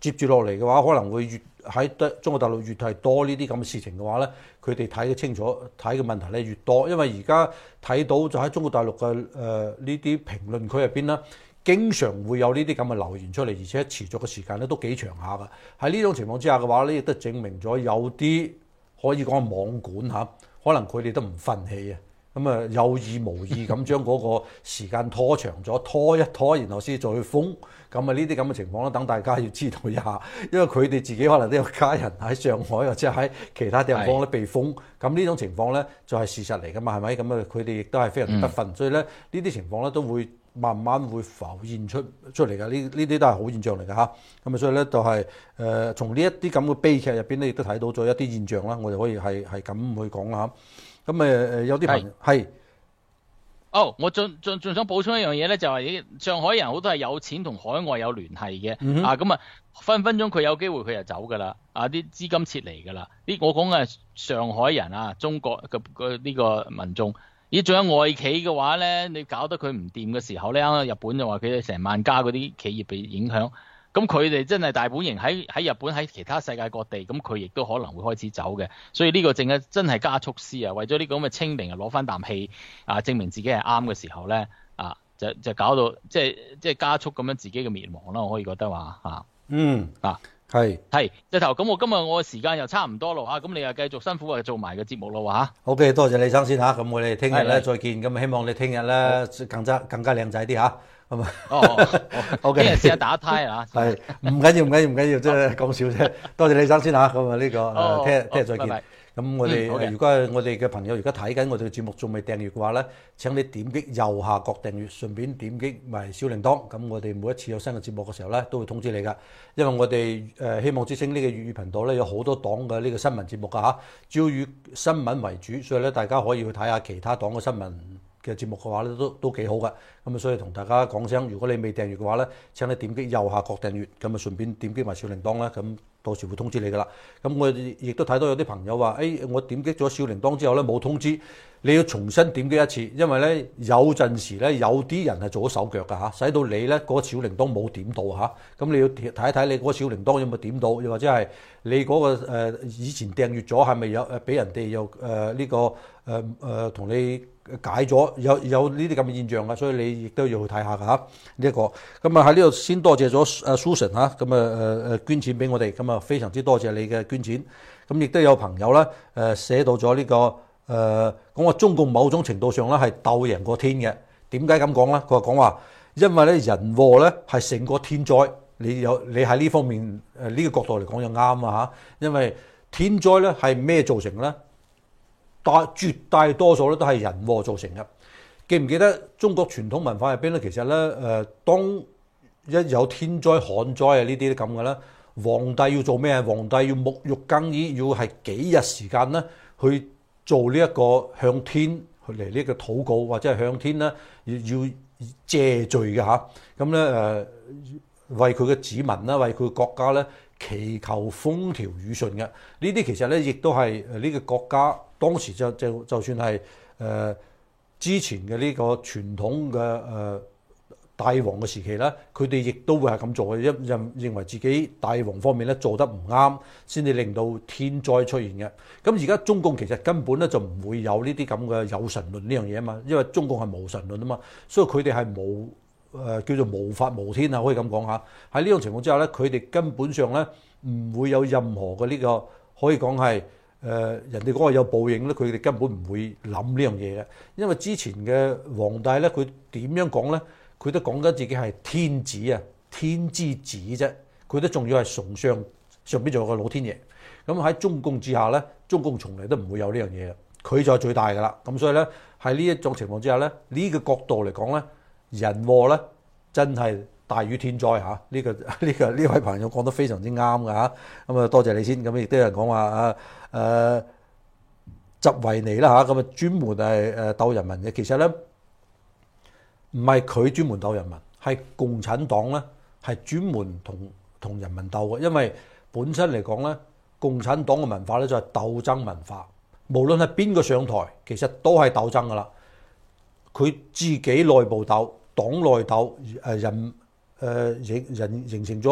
接住落嚟嘅話，可能會越喺中國大陸越係多呢啲咁嘅事情嘅話咧，佢哋睇得清楚，睇嘅問題咧越多。因為而家睇到就喺中國大陸嘅誒呢啲評論區入邊啦，經常會有呢啲咁嘅留言出嚟，而且持續嘅時間咧都幾長下㗎。喺呢種情況之下嘅話咧，亦都證明咗有啲可以講係網管嚇，可能佢哋都唔憤氣啊。咁啊有意無意咁將嗰個時間拖長咗，拖一拖，然後先再去封。咁啊呢啲咁嘅情況咧，等大家要知道一下，因為佢哋自己可能都有家人喺上海或者喺其他地方咧被封。咁呢種情況咧就係事實嚟㗎嘛，係咪？咁啊佢哋亦都係非常之不忿，嗯、所以咧呢啲情況咧都會慢慢會浮現出出嚟㗎。呢呢啲都係好現象嚟㗎嚇。咁啊所以咧就係、是、誒、呃、從呢一啲咁嘅悲劇入邊咧，亦都睇到咗一啲現象啦。我哋可以係係咁去講啦。咁誒誒有啲朋友係。 哦，我仲仲仲想補充一樣嘢咧，就係上海人好多係有錢同海外有聯繫嘅，嗯、啊咁啊分分鐘佢有機會佢就走㗎啦，啊啲資金撤離㗎啦。呢我講嘅係上海人啊，中國嘅嘅呢個民眾。而仲有外企嘅話咧，你搞得佢唔掂嘅時候咧，啱啱日本就話佢哋成萬家嗰啲企業被影響。咁佢哋真係大本營喺喺日本喺其他世界各地，咁佢亦都可能會開始走嘅，所以呢個正係真係加速師啊！為咗呢個咁嘅清零啊，攞翻啖氣啊，證明自己係啱嘅時候咧啊，就就搞到即係即係加速咁樣自己嘅滅亡啦！我可以覺得話啊， 嗯啊係係即頭咁，我今日我嘅時間又差唔多咯嚇，咁你又繼續辛苦啊做埋個節目咯嚇。 OK，多謝李生先嚇，咁我哋聽日咧再見，咁希望你聽日咧更加更加靚仔啲嚇。咁啊， 哦，OK，聽日試下打胎啊， 係唔緊要唔緊要唔緊要，即係講笑啫。多謝李生先嚇，咁啊呢個誒聽日聽日再見。咁我哋、嗯、如果係我哋嘅朋友而家睇緊我哋嘅節目仲未訂閱嘅話咧，請你點擊右下角訂閱，順便點擊埋小鈴鐺。咁我哋每一次有新嘅節目嘅時候咧，都會通知你㗎。因為我哋誒希望之聲呢個粵語頻道咧有好多檔嘅呢個新聞節目㗎嚇，主要以新聞為主，所以咧大家可以去睇下其他檔嘅新聞嘅節目嘅話咧，都都幾好㗎。咁啊，所以同大家講聲，如果你未訂閱嘅話咧，請你點擊右下角訂閱，咁啊順便點擊埋小鈴鐺啦，咁到時會通知你㗎啦。咁我亦都睇到有啲朋友話，誒、哎，我點擊咗小鈴鐺之後咧冇通知，你要重新點擊一次，因為咧有陣時咧有啲人係做咗手腳㗎嚇，使到你咧嗰個小鈴鐺冇點到嚇。咁你要睇一睇你嗰個小鈴鐺有冇點到，又或者係你嗰、那個、呃、以前訂閱咗係咪有誒俾人哋又誒呢個誒誒同你解咗有有呢啲咁嘅現象㗎，所以你亦都要去睇下㗎嚇呢一個。咁啊喺呢度先多謝咗誒 Susan 嚇，咁啊誒誒捐錢俾我哋，咁啊非常之多謝你嘅捐錢。咁亦都有朋友咧誒寫到咗呢、這個誒講話中共某種程度上咧係鬥贏過天嘅。點解咁講咧？佢話講話因為咧人禍咧係勝過天災。你有你喺呢方面誒呢、呃這個角度嚟講就啱啊嚇。因為天災咧係咩造成咧？大絕大多數咧都係人禍造成嘅。記唔記得中國傳統文化入邊咧？其實咧誒、呃，當一有天災旱災啊呢啲咁嘅咧，皇帝要做咩啊？皇帝要沐浴更衣，要係幾日時間咧去做呢一個向天去嚟呢個禱告，或者係向天咧要要謝罪嘅嚇。咁咧誒，為佢嘅子民啦，為佢國家咧祈求風調雨順嘅。呢啲其實咧亦都係誒呢個國家。當時就就就算係誒、呃、之前嘅呢個傳統嘅誒、呃、大王嘅時期咧，佢哋亦都會係咁做嘅，因認認為自己大王方面咧做得唔啱，先至令到天災出現嘅。咁而家中共其實根本咧就唔會有呢啲咁嘅有神論呢樣嘢啊嘛，因為中共係無神論啊嘛，所以佢哋係無誒、呃、叫做無法無天啊，可以咁講下。喺呢種情況之下咧，佢哋根本上咧唔會有任何嘅呢、這個可以講係。誒、呃、人哋嗰個有報應咧，佢哋根本唔會諗呢樣嘢嘅，因為之前嘅皇帝咧，佢點樣講咧？佢都講緊自己係天子啊，天之子啫，佢都仲要係崇尚上邊仲有個老天爺。咁喺中共之下咧，中共從嚟都唔會有呢樣嘢嘅，佢就係最大㗎啦。咁所以咧喺呢一種情況之下咧，呢、這個角度嚟講咧，人禍咧真係大於天災嚇。呢、這個呢、這個呢位朋友講得非常之啱㗎嚇。咁啊多謝你先。咁亦都有人講話啊。誒習維尼啦嚇，咁啊專門係誒鬥人民嘅。其實咧唔係佢專門鬥人民，係共產黨咧係專門同同人民鬥嘅。因為本身嚟講咧，共產黨嘅文化咧就係鬥爭文化，無論係邊個上台，其實都係鬥爭噶啦。佢自己內部鬥，黨內鬥，誒人誒形人形成咗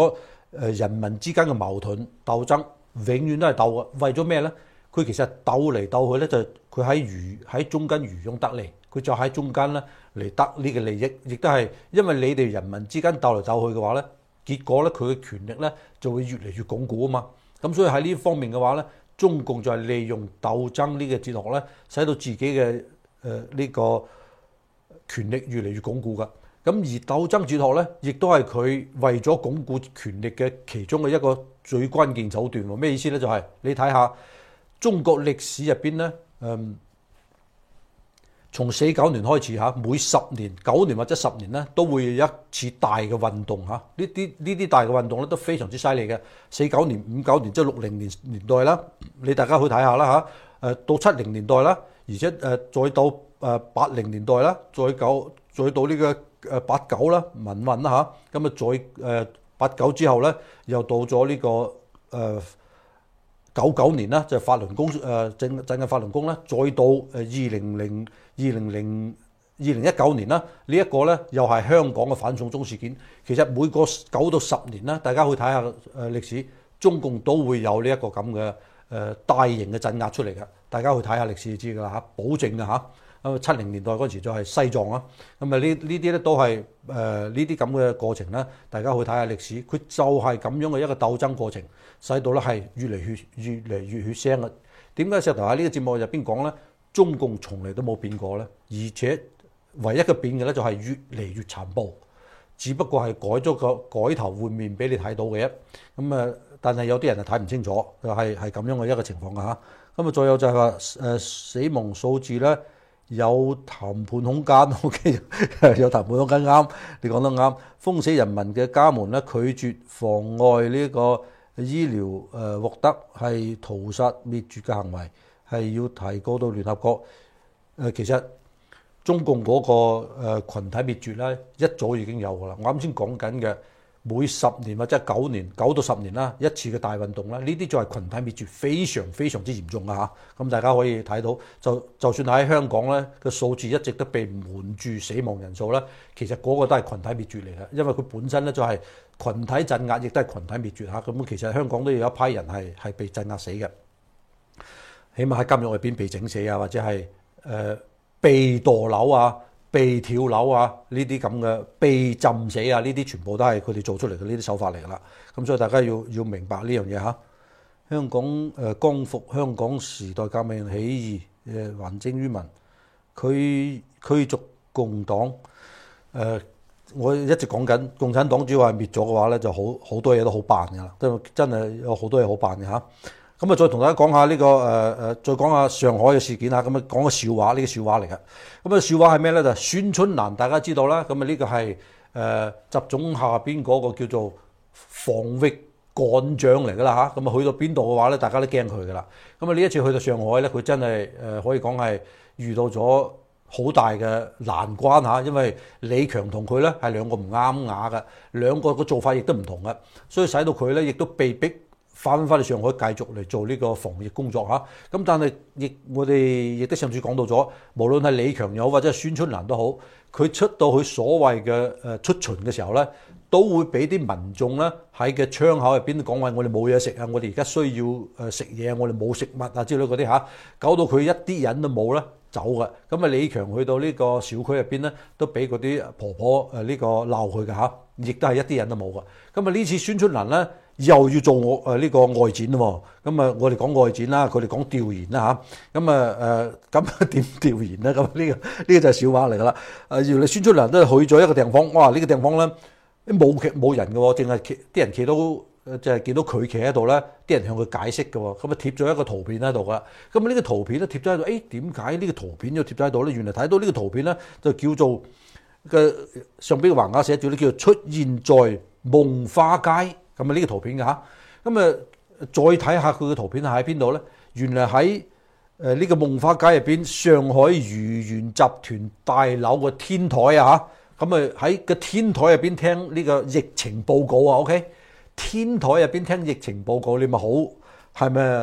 誒人民之間嘅矛盾鬥爭，永遠都係鬥嘅。為咗咩咧？佢其實鬥嚟鬥去咧，就佢喺魚喺中間漁翁得利，佢就喺中間咧嚟得呢個利益，亦都係因為你哋人民之間鬥嚟鬥去嘅話咧，結果咧佢嘅權力咧就會越嚟越鞏固啊嘛。咁所以喺呢方面嘅話咧，中共就係利用鬥爭呢個哲學咧，使到自己嘅誒呢個權力越嚟越鞏固㗎。咁而鬥爭哲學咧，亦都係佢為咗鞏固權力嘅其中嘅一個最關鍵手段。咩意思咧？就係、是、你睇下中國歷史入邊咧，嗯，從四九年開始嚇，每十年、九年或者十年咧，都會有一次大嘅運動嚇。呢啲呢啲大嘅運動咧都非常之犀利嘅。四九年、五九年即係六零年年代啦，你大家去睇下啦嚇。誒到七零年代啦，而且誒再到誒八零年代啦，再九再到呢個誒八九啦民運啦嚇。咁啊再誒八九之後咧，又到咗呢個誒九九年啦，就係法輪功誒鎮鎮壓法輪功啦，再到誒二零零二零零二零一九年啦，呢一個咧又係香港嘅反送中事件。其實每個九到十年啦，大家去睇下誒歷史，中共都會有呢一個咁嘅誒大型嘅鎮壓出嚟嘅。大家去睇下歷史就知㗎啦嚇，保證嘅嚇。咁七零年代嗰陣時就係西藏啦，咁啊呢呢啲咧都係誒呢啲咁嘅過程啦。大家去睇下歷史，佢就係咁樣嘅一個鬥爭過程，使到咧係越嚟越越嚟越血腥嘅。點解石頭喺呢個節目入邊講咧？中共從嚟都冇變過咧，而且唯一嘅變嘅咧就係越嚟越殘暴，只不過係改咗個改頭換面俾你睇到嘅啫。咁啊，但係有啲人係睇唔清楚，就係係咁樣嘅一個情況㗎嚇。咁啊，再有就係話誒死亡數字咧。有談判空間 ，OK， 有談判空間啱，你講得啱。封死人民嘅家門咧，拒絕妨礙呢個醫療誒獲得係屠殺滅絕嘅行為，係要提告到聯合國。誒，其實中共嗰個誒羣體滅絕咧，一早已經有㗎啦。我啱先講緊嘅每十年或者九年九到十年啦一次嘅大運動啦，呢啲就係群體滅絕，非常非常之嚴重㗎嚇。咁大家可以睇到，就就算喺香港咧個數字一直都被瞞住死亡人數咧，其實嗰個都係群體滅絕嚟嘅，因為佢本身咧就係群體鎮壓，亦都係群體滅絕嚇。咁其實香港都有一批人係係被鎮壓死嘅，起碼喺監獄入邊被整死啊，或者係誒、呃、被墮樓啊。被跳樓啊，呢啲咁嘅被浸死啊，呢啲全部都係佢哋做出嚟嘅呢啲手法嚟㗎啦。咁所以大家要要明白呢樣嘢嚇。香港誒光復香港時代革命起義誒還政於民，驅驅逐共黨誒、呃，我一直講緊共產黨，主要係滅咗嘅話咧，就好好多嘢都好辦㗎啦，真真係有好多嘢好辦嘅嚇。咁啊，再同大家講下呢、這個誒誒、呃，再講下上海嘅事件啊。咁啊，講個笑話，呢、這個笑話嚟嘅。咁啊，笑話係咩咧？就係、孫春蘭，大家知道啦。咁啊，呢個係誒習總下邊嗰個叫做防疫幹將嚟㗎啦嚇。咁啊，去到邊度嘅話咧，大家都驚佢㗎啦。咁啊，呢一次去到上海咧，佢真係誒、呃、可以講係遇到咗好大嘅難關嚇，因為李強同佢咧係兩個唔啱牙嘅，兩個個做法亦都唔同嘅，所以使到佢咧亦都被逼翻返去上海繼續嚟做呢個防疫工作嚇，咁但係亦我哋亦都上次講到咗，無論係李強又好或者係孫春蘭都好，佢出到去所謂嘅誒出巡嘅時候咧，都會俾啲民眾咧喺嘅窗口入邊講話，我哋冇嘢食啊，我哋而家需要誒食嘢，我哋冇食物啊之類嗰啲嚇，搞到佢一啲人都冇啦。走嘅，咁啊李強去到呢個小區入邊咧，都俾嗰啲婆婆誒呢個鬧佢嘅嚇，亦都係一啲人都冇嘅。咁啊呢次孫春蘭咧又要做我誒呢個外展喎，咁啊我哋講外展啦，佢哋講調研啦嚇，咁啊誒咁點調研咧？咁呢個呢個就係笑話嚟㗎啦。誒原來孫春蘭都係去咗一個地方，哇！呢個地方咧冇企冇人嘅喎，淨係企啲人企到。就係見到佢企喺度咧，啲人向佢解釋嘅喎，咁啊貼咗一個圖片喺度噶，咁啊呢個圖片咧貼咗喺度，誒點解呢個圖片要貼咗喺度咧？原來睇到呢個圖片咧就叫做嘅上邊嘅橫額寫住咧叫做出現在夢花街，咁啊呢個圖片嘅嚇，咁啊再睇下佢嘅圖片喺邊度咧？原來喺誒呢個夢花街入邊，上海豫園集團大樓嘅天台啊嚇，咁啊喺個天台入邊聽呢個疫情報告啊 ，OK。天台入邊聽疫情報告，你咪好係咪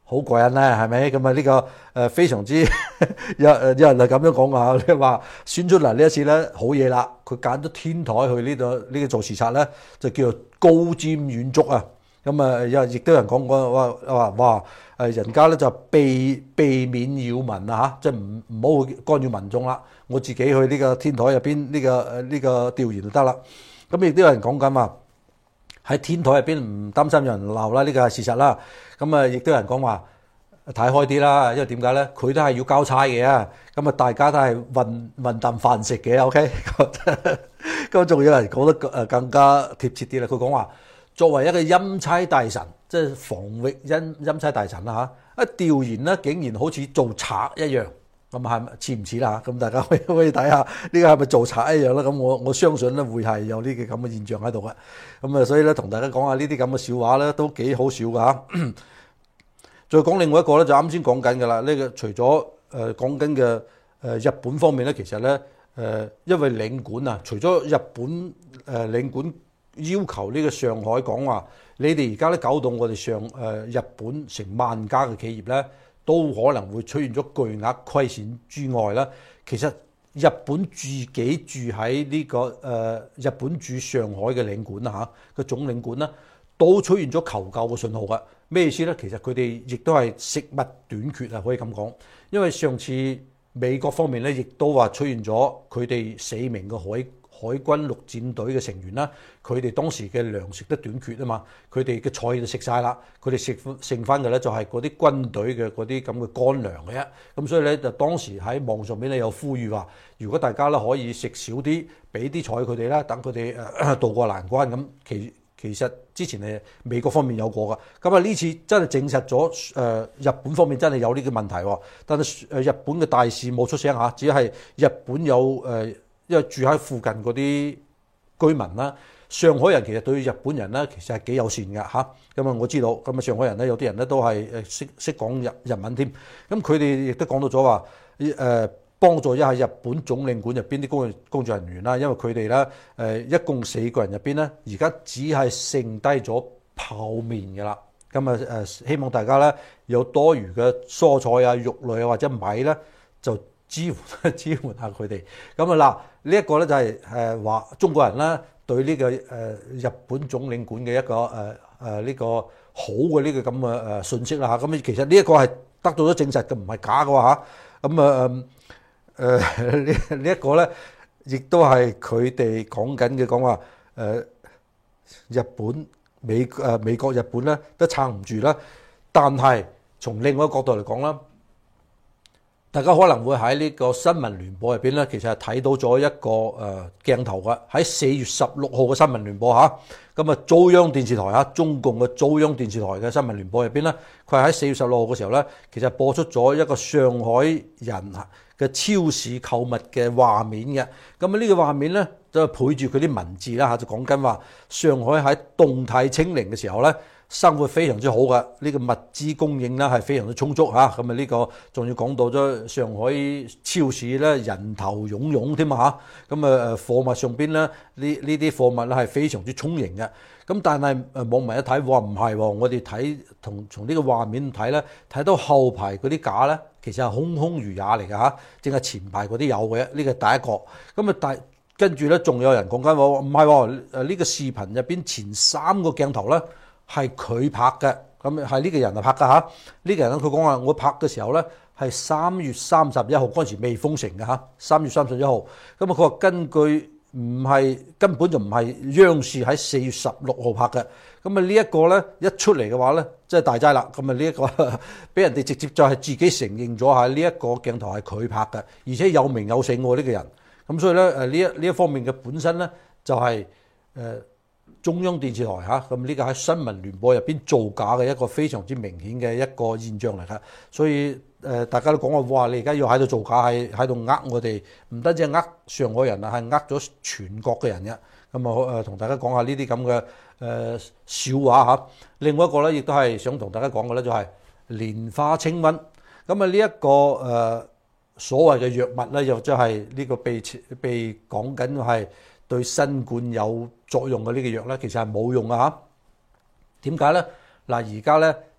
好過癮咧，係咪？咁啊呢個誒、呃、非常之有有人係咁樣講啊，你話選出嚟呢一次咧好嘢啦，佢揀咗天台去呢度呢個做視察咧，就叫做高瞻遠矚啊。咁啊有亦都有人講過話話哇誒人家咧就避避免擾民啊嚇，即係唔唔好干擾民眾啦。我自己去呢個天台入邊呢、呢個誒呢、呢個調研就得啦。咁亦都有人講緊話喺天台入邊唔擔心有人鬧啦，呢個係事實啦。咁啊亦都有人講話睇開啲啦，因為點解咧？佢都係要交差嘅，咁啊大家都係混混啖飯食嘅。OK，咁仲有人講得誒更加貼切啲啦。佢講話作為一個欽差大臣，即係防疫欽欽差大臣啦嚇，一調研咧竟然好似做賊一樣。咁係咪似唔似啦？咁大家可以可以睇下呢個係咪做賊一樣啦？咁我我相信咧會係有呢個咁嘅現象喺度嘅。咁啊，所以咧同大家講下呢啲咁嘅笑話咧都幾好笑㗎嚇。再講另外一個咧，就啱先講緊㗎啦。呢個除咗誒講緊嘅誒日本方面咧，其實咧誒因為領館啊，除咗日本誒領館要求呢個上海講話，你哋而家咧搞到我哋上誒日本成萬家嘅企業咧，都可能會出現咗巨額虧損之外啦，其實日本自己住喺呢、這個誒、呃、日本駐上海嘅領館啊嚇，個總領館啦，都出現咗求救嘅信號㗎。咩意思咧？其實佢哋亦都係食物短缺啊，可以咁講。因為上次美國方面咧，亦都話出現咗佢哋四名嘅海海軍陸戰隊嘅成員啦，佢哋當時嘅糧食都短缺啊嘛，佢哋嘅菜就食晒啦，佢哋食剩翻嘅咧就係嗰啲軍隊嘅嗰啲咁嘅乾糧嘅啫。咁所以咧就當時喺網上邊咧有呼籲話，如果大家咧可以食少啲，俾啲菜佢哋啦，等佢哋誒渡過難關咁。其其實之前誒美國方面有過噶，咁啊呢次真係證實咗誒、呃、日本方面真係有呢個問題喎。但係誒日本嘅大使冇出聲嚇，只係日本有誒。呃因為住喺附近嗰啲居民啦，上海人其實對日本人咧其實係幾友善嘅嚇。咁啊我知道，咁啊上海人咧有啲人咧都係誒識識講日日文添。咁佢哋亦都講到咗話誒幫助一下日本總領館入邊啲工工作人員啦，因為佢哋咧誒一共四個人入邊咧，而家只係剩低咗泡麵嘅啦。咁啊誒希望大家咧有多餘嘅蔬菜啊、肉類啊或者米咧就支援支援下佢哋。咁啊嗱，呢一個咧就係誒話中國人啦對呢個誒日本總領館嘅一個誒誒呢個好嘅呢個咁嘅誒信息啦嚇。咁其實呢一個係得到咗證實嘅，唔係假嘅嚇。咁啊誒呢呢一個咧，亦都係佢哋講緊嘅講話誒日本美誒美國日本咧都撐唔住啦。但係從另外一個角度嚟講啦。大家可能會喺呢個新聞聯播入邊咧，其實係睇到咗一個誒鏡頭嘅，喺四月十六號嘅新聞聯播嚇，咁啊中央電視台嚇，中共嘅中央電視台嘅新聞聯播入邊咧，佢係喺四月十六號嘅時候咧，其實播出咗一個上海人嘅超市購物嘅畫面嘅，咁啊呢個畫面咧就配住佢啲文字啦嚇，就講緊話上海喺動態清零嘅時候咧。生活非常之好嘅，呢、這個物資供應咧係非常之充足嚇，咁啊呢個仲要講到咗上海超市咧人頭湧湧添啊嚇，咁啊誒貨物上邊咧呢呢啲貨物咧係非常之充盈嘅，咁但係誒網民一睇話唔係喎，我哋睇同從呢個畫面睇咧，睇到後排嗰啲架咧其實係空空如也嚟嘅嚇，淨係前排嗰啲有嘅，呢個第一個，咁啊但跟住咧仲有人講緊話唔係喎，誒呢個視頻入邊前三個鏡頭咧。係佢拍嘅，咁係呢個人啊拍㗎嚇。呢、這個人佢講話，我拍嘅時候咧係三月三十一號嗰陣時未封城嘅嚇，三月三十一號。咁啊佢話根據唔係根本就唔係央視喺四月十六號拍嘅。咁啊呢一個咧一出嚟嘅話咧，真係大劑啦。咁啊呢一個俾人哋直接就係自己承認咗係呢一個鏡頭係佢拍嘅，而且有名有姓喎呢個人。咁所以咧誒呢一呢一方面嘅本身咧就係、是、誒。呃中央電視台嚇，咁呢個喺新聞聯播入邊造假嘅一個非常之明顯嘅一個現象嚟㗎，所以誒、呃、大家都講話，哇！你而家要喺度造假，係喺度呃我哋，唔單止係呃上海人啊，係呃咗全國嘅人嘅。咁啊誒，同大家講下呢啲咁嘅誒笑話嚇。另外一個咧，亦都係想同大家講嘅咧，就係蓮花清瘟。咁啊呢一個誒、呃、所謂嘅藥物咧，又即係呢個被被講緊係對新冠有作用嘅呢個藥咧，其實係冇用嘅嚇。點解咧？嗱，而家咧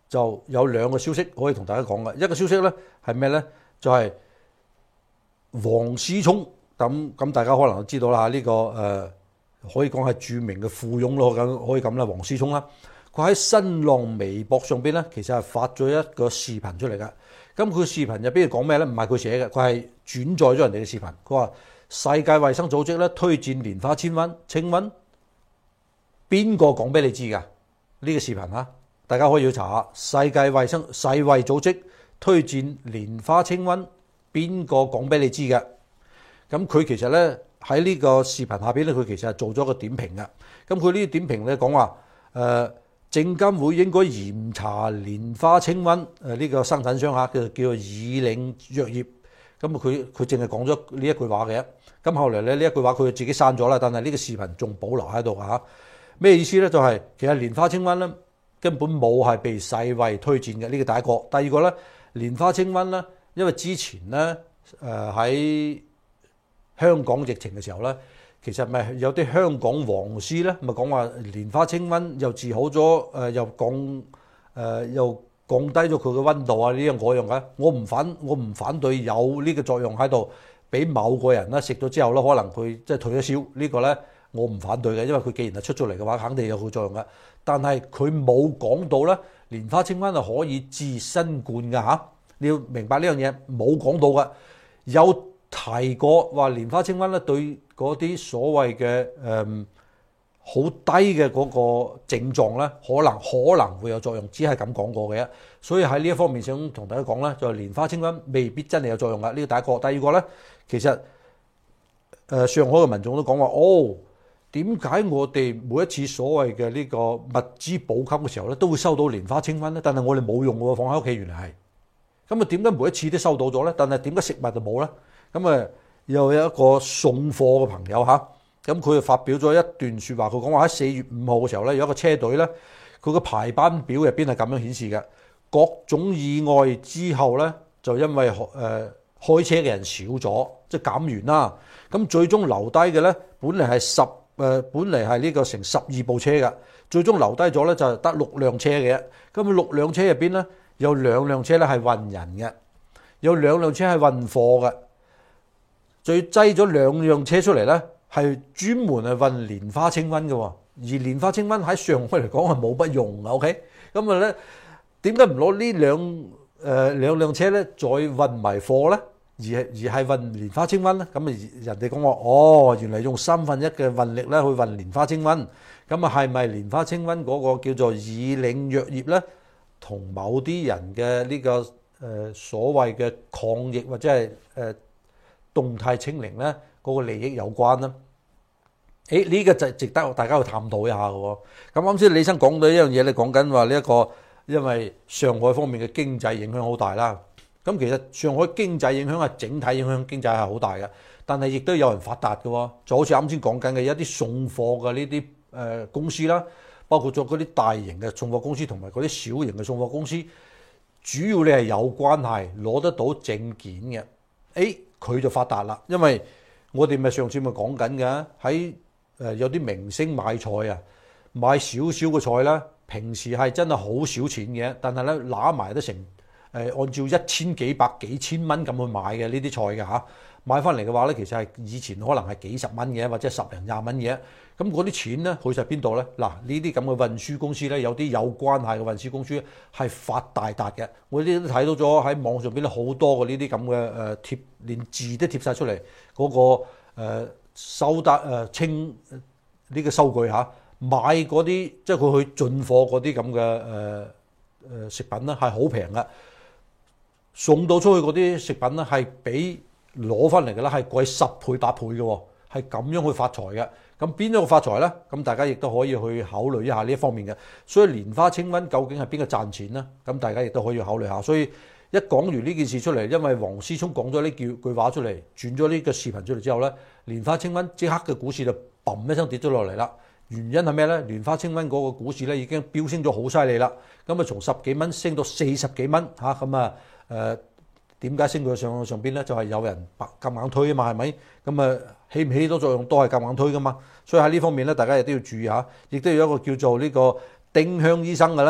就有兩個消息可以同大家講嘅。一個消息咧係咩咧？就係、是、王思聰，咁咁大家可能都知道啦，呢、這個誒、呃、可以講係著名嘅富翁咯，咁可以咁啦，王思聰啦。佢喺新浪微博上邊咧，其實係發咗一個視頻出嚟嘅。咁佢視頻入邊講咩咧？唔係佢寫嘅，佢係轉載咗人哋嘅視頻。佢話世界衛生組織咧推薦蓮花清瘟，清瘟邊個講俾你知㗎？呢、這個視頻啊，大家可以去查下。世界衛生世衛組織推薦蓮花清瘟，邊個講俾你知嘅？咁佢其實咧喺呢個視頻下邊咧，佢其實係做咗個點評嘅。咁佢呢啲點評咧講話誒。證監會應該嚴查蓮花清瘟誒呢個生產商嚇，叫做叫做以嶺藥業。咁佢佢淨係講咗呢一句話嘅。咁後嚟咧呢一句話佢自己刪咗啦，但係呢個視頻仲保留喺度嚇。咩意思咧？就係、是、其實蓮花清瘟咧根本冇係被世衛推薦嘅，呢個第一個。第二個咧，蓮花清瘟咧，因為之前咧誒喺香港疫情嘅時候咧。其實咪有啲香港黃絲咧，咪講話蓮花清瘟又治好咗，誒、呃、又降誒、呃、又降低咗佢嘅溫度啊，呢樣嗰樣嘅。我唔反我唔反對有呢個作用喺度，俾某個人咧食咗之後咧，可能佢即係退咗燒，這個、呢個咧我唔反對嘅，因為佢既然係出咗嚟嘅話，肯定有佢作用嘅。但係佢冇講到咧，蓮花清瘟係可以治新冠嘅嚇，你要明白呢樣嘢冇講到嘅，有提過話蓮花清瘟咧對嗰啲所謂嘅誒好低嘅嗰個症狀咧，可能可能會有作用，只係咁講過嘅。所以喺呢一方面想同大家講咧，就係蓮花清瘟未必真係有作用噶。呢個第一個，第二個咧，其實誒、呃、上海嘅民眾都講話，哦，點解我哋每一次所謂嘅呢個物資補給嘅時候咧，都會收到蓮花清瘟咧？但係我哋冇用喎，放喺屋企原來係。咁啊點解每一次都收到咗咧？但係點解食物就冇咧？咁啊？又有一個送貨嘅朋友嚇，咁佢就發表咗一段説話，佢講話喺四月五號嘅時候咧，有一個車隊咧，佢個排班表入邊係咁樣顯示嘅，各種意外之後咧，就因為誒、呃、開車嘅人少咗，即係減員啦，咁最終留低嘅咧，本嚟係十誒，本嚟係呢個成十二部車嘅，最終留低咗咧就得六輛車嘅，咁六輛車入邊咧有兩輛車咧係運人嘅，有兩輛車係運貨嘅。最擠咗兩樣車出嚟咧，係專門係運蓮花清瘟嘅喎。而蓮花清瘟喺上海嚟講係冇乜用嘅 ，OK？咁啊咧，點解唔攞呢兩誒、呃、兩輛車咧，再運埋貨咧？而係而係運蓮花清瘟咧？咁啊，人哋講話，哦，原來用三分一嘅運力咧去運蓮花清瘟。咁啊，係咪蓮花清瘟嗰個叫做以嶺藥業咧，同某啲人嘅呢、這個誒、呃、所謂嘅抗疫或者係誒？呃動態清零咧，嗰個利益有關啦。誒，呢個就值得大家去探討一下嘅喎。咁啱先李生講到一樣嘢，你講緊話呢一個，因為上海方面嘅經濟影響好大啦。咁其實上海經濟影響係整體影響經濟係好大嘅，但係亦都有人發達嘅喎。就好似啱先講緊嘅一啲送貨嘅呢啲誒公司啦，包括咗嗰啲大型嘅送貨公司同埋嗰啲小型嘅送貨公司，主要你係有關係攞得到證件嘅。誒。佢就發達啦，因為我哋咪上次咪講緊嘅，喺誒有啲明星買菜啊，買少少嘅菜啦，平時係真係好少錢嘅，但係咧揦埋得成誒、呃、按照一千幾百幾千蚊咁去買嘅呢啲菜嘅嚇，買翻嚟嘅話咧，其實係以前可能係幾十蚊嘅，或者十零廿蚊嘅，咁嗰啲錢咧去晒邊度咧？嗱，呢啲咁嘅運輸公司咧，有啲有關係嘅運輸公司係發大達嘅。我呢啲都睇到咗喺網上邊咧好多嘅呢啲咁嘅誒貼，連字都貼晒出嚟嗰、嗰個、呃、收得誒、呃、清呢個收據嚇，買嗰啲即係佢去進貨嗰啲咁嘅誒誒食品咧係好平嘅，送到出去嗰啲食品咧係比攞翻嚟嘅啦係貴十倍八倍嘅喎，係咁樣去發財嘅。咁邊一個發財咧？咁大家亦都可以去考慮一下呢一方面嘅。所以蓮花清瘟究竟係邊個賺錢咧？咁大家亦都可以考慮下。所以一講完呢件事出嚟，因為王思聰講咗呢句句話出嚟，轉咗呢個視頻出嚟之後咧，蓮花清瘟即刻嘅股市就砰一聲跌咗落嚟啦。原因係咩咧？蓮花清瘟嗰個股市咧已經飆升咗好犀利啦。咁啊從十幾蚊升到四十幾蚊嚇，咁啊誒點解升到上上邊咧？就係、是、有人夾硬推啊嘛，係咪？咁啊起唔起到作用都係夾硬推噶嘛。所以喺呢方面咧，大家亦都要注意下，亦都有一個叫做呢個丁香醫生嘅咧，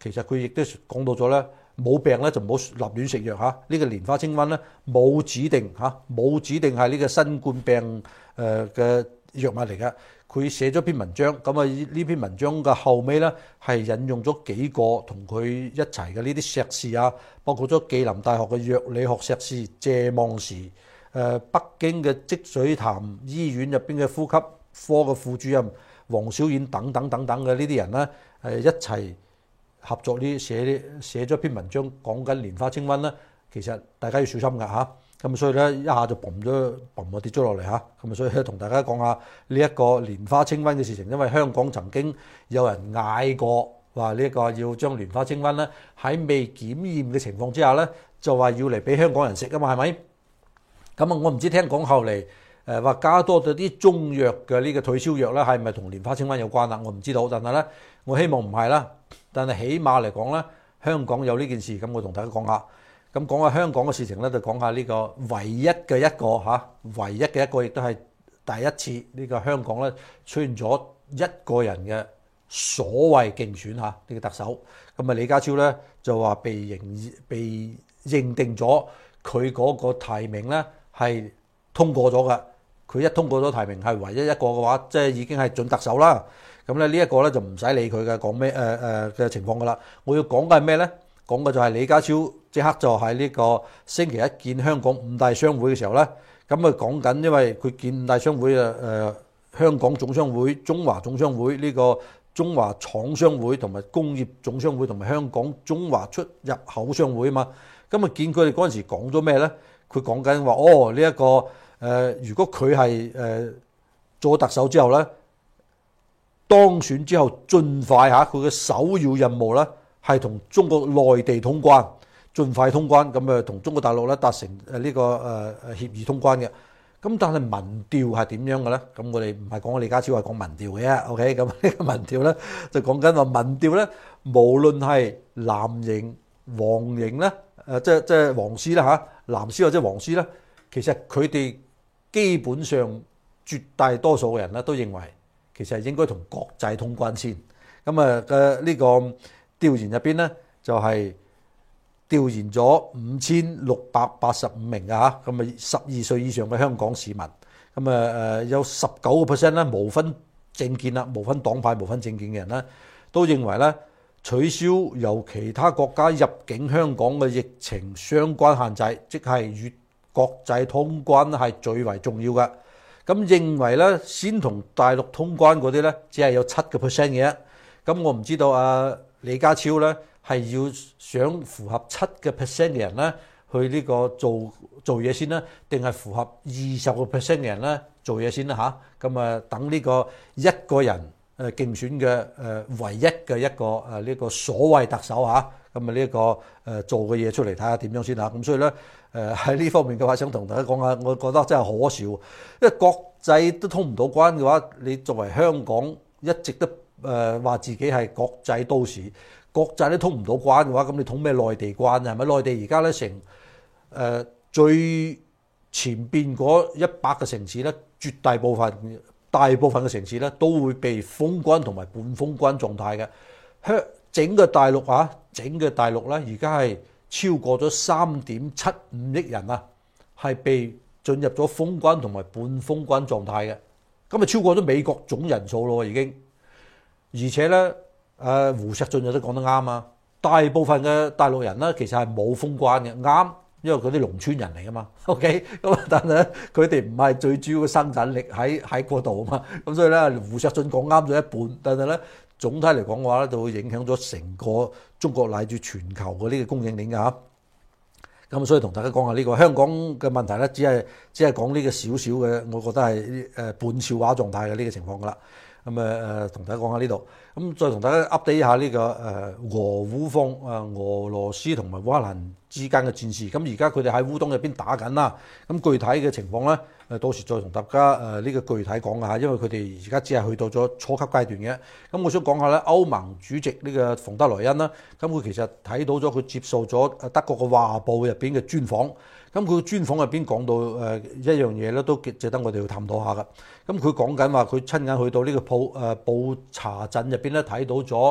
其實佢亦都講到咗咧，冇病咧就唔好立亂食藥嚇。呢、這個蓮花清瘟咧冇指定嚇，冇指定係呢個新冠病誒嘅藥物嚟嘅。佢寫咗篇文章，咁啊呢篇文章嘅後尾咧係引用咗幾個同佢一齊嘅呢啲碩士啊，包括咗暨南大學嘅藥理學碩士謝望時，誒、呃、北京嘅積水潭醫院入邊嘅呼吸科嘅副主任黃小燕等等等等嘅呢啲人咧，誒一齊合作呢寫寫咗篇文章講緊蓮花清瘟咧，其實大家要小心㗎嚇。咁所以咧，一下就嘣咗嘣我跌咗落嚟嚇。咁所以咧，同大家講下呢一個蓮花清瘟嘅事情，因為香港曾經有人嗌過話呢一個要將蓮花清瘟咧喺未檢驗嘅情況之下咧，就話要嚟俾香港人食啊嘛，係咪？咁啊，我唔知聽講後嚟誒話加多咗啲中藥嘅呢個退燒藥咧，係咪同蓮花清瘟有關啦？我唔知道，但係咧，我希望唔係啦。但係起碼嚟講咧，香港有呢件事，咁我同大家講下。咁講下香港嘅事情咧，就講下呢個唯一嘅一個嚇，唯一嘅一個亦都係第一次呢個香港咧出現咗一個人嘅所謂競選嚇呢個特首。咁啊，李家超咧就話被認被認定咗佢嗰個提名咧係通過咗嘅。佢一通過咗提名係唯一一個嘅話，即係已經係準特首啦。咁咧呢一個咧就唔使理佢嘅講咩誒誒嘅情況噶啦。我要講嘅係咩咧？講嘅就係李家超即刻就喺呢個星期一見香港五大商會嘅時候咧，咁啊講緊，因為佢見五大商會啊誒香港總商會、中華總商會、呢個中華廠商會同埋工業總商會同埋香港中華出入口商會啊嘛，咁啊見佢哋嗰陣時講咗咩咧？佢講緊話哦呢一個誒、呃，如果佢係誒做特首之後咧，當選之後盡快嚇佢嘅首要任務咧，係同中國內地通關，盡快通關，咁誒同中國大陸咧達成誒呢個誒誒協議通關嘅。咁但係民調係點樣嘅咧？咁我哋唔係講李家超，係講民調嘅。OK，咁呢個民調咧就講緊話民調咧，無論係藍營、黃營咧，誒即係即係黃絲啦嚇，藍絲或者黃絲咧，其實佢哋基本上絕大多數嘅人咧都認為，其實係應該同國際通關先。咁啊嘅呢個調研入邊咧，就係調研咗五千六百八十五名嘅嚇，咁啊十二歲以上嘅香港市民，咁啊誒有十九個 percent 咧，無分政見啦，無分黨派、無分政見嘅人咧，都認為咧取消由其他國家入境香港嘅疫情相關限制，即係與國際通關係最為重要嘅。咁認為咧先同大陸通關嗰啲咧，只係有七個 percent 嘅啫。咁我唔知道啊。李家超咧係要想符合七個 percent 嘅人咧去呢個做做嘢先啦，定係符合二十個 percent 嘅人咧做嘢先啦嚇？咁啊等呢個一個人誒競選嘅誒唯一嘅一個誒呢個所謂特首嚇，咁啊呢一個誒做嘅嘢出嚟睇下點樣先嚇？咁所以咧誒喺呢方面嘅話，想同大家講下，我覺得真係可笑，因為國際都通唔到關嘅話，你作為香港一直都誒話自己係國際都市，國際都通唔到關嘅話，咁你通咩內地關啊？係咪內地而家咧成誒、呃、最前邊嗰一百個城市咧，絕大部分大部分嘅城市咧都會被封關同埋半封關狀態嘅。香整個大陸啊，整個大陸咧而家係超過咗三點七五億人啊，係被進入咗封關同埋半封關狀態嘅。咁啊超過咗美國總人數咯，已經。而且咧，誒胡錫進又都講得啱啊！大部分嘅大陸人咧，其實係冇封關嘅，啱，因為佢啲農村人嚟噶嘛。OK，咁但係咧，佢哋唔係最主要嘅生產力喺喺嗰度啊嘛。咁所以咧，胡錫進講啱咗一半，但係咧總體嚟講嘅話咧，就會影響咗成個中國乃至全球嘅呢個供應鏈㗎嚇。咁所以同大家講下呢個香港嘅問題咧，只係只係講呢個少少嘅，我覺得係誒半笑話狀態嘅呢個情況㗎啦。咁誒誒，同大家講下呢度，咁再同大家 update 一下呢個誒俄烏方誒俄羅斯同埋烏克蘭之間嘅戰事。咁而家佢哋喺烏東入邊打緊啦。咁具體嘅情況咧，誒到時再同大家誒呢個具體講下，因為佢哋而家只係去到咗初級階段嘅。咁我想講下咧，歐盟主席呢個馮德萊恩啦，咁佢其實睇到咗佢接受咗德國嘅華報入邊嘅專訪。咁佢專訪入邊講到誒一樣嘢咧，都值得我哋去探討下噶。咁佢講緊話，佢親眼去到呢個普誒布查鎮入邊咧，睇到咗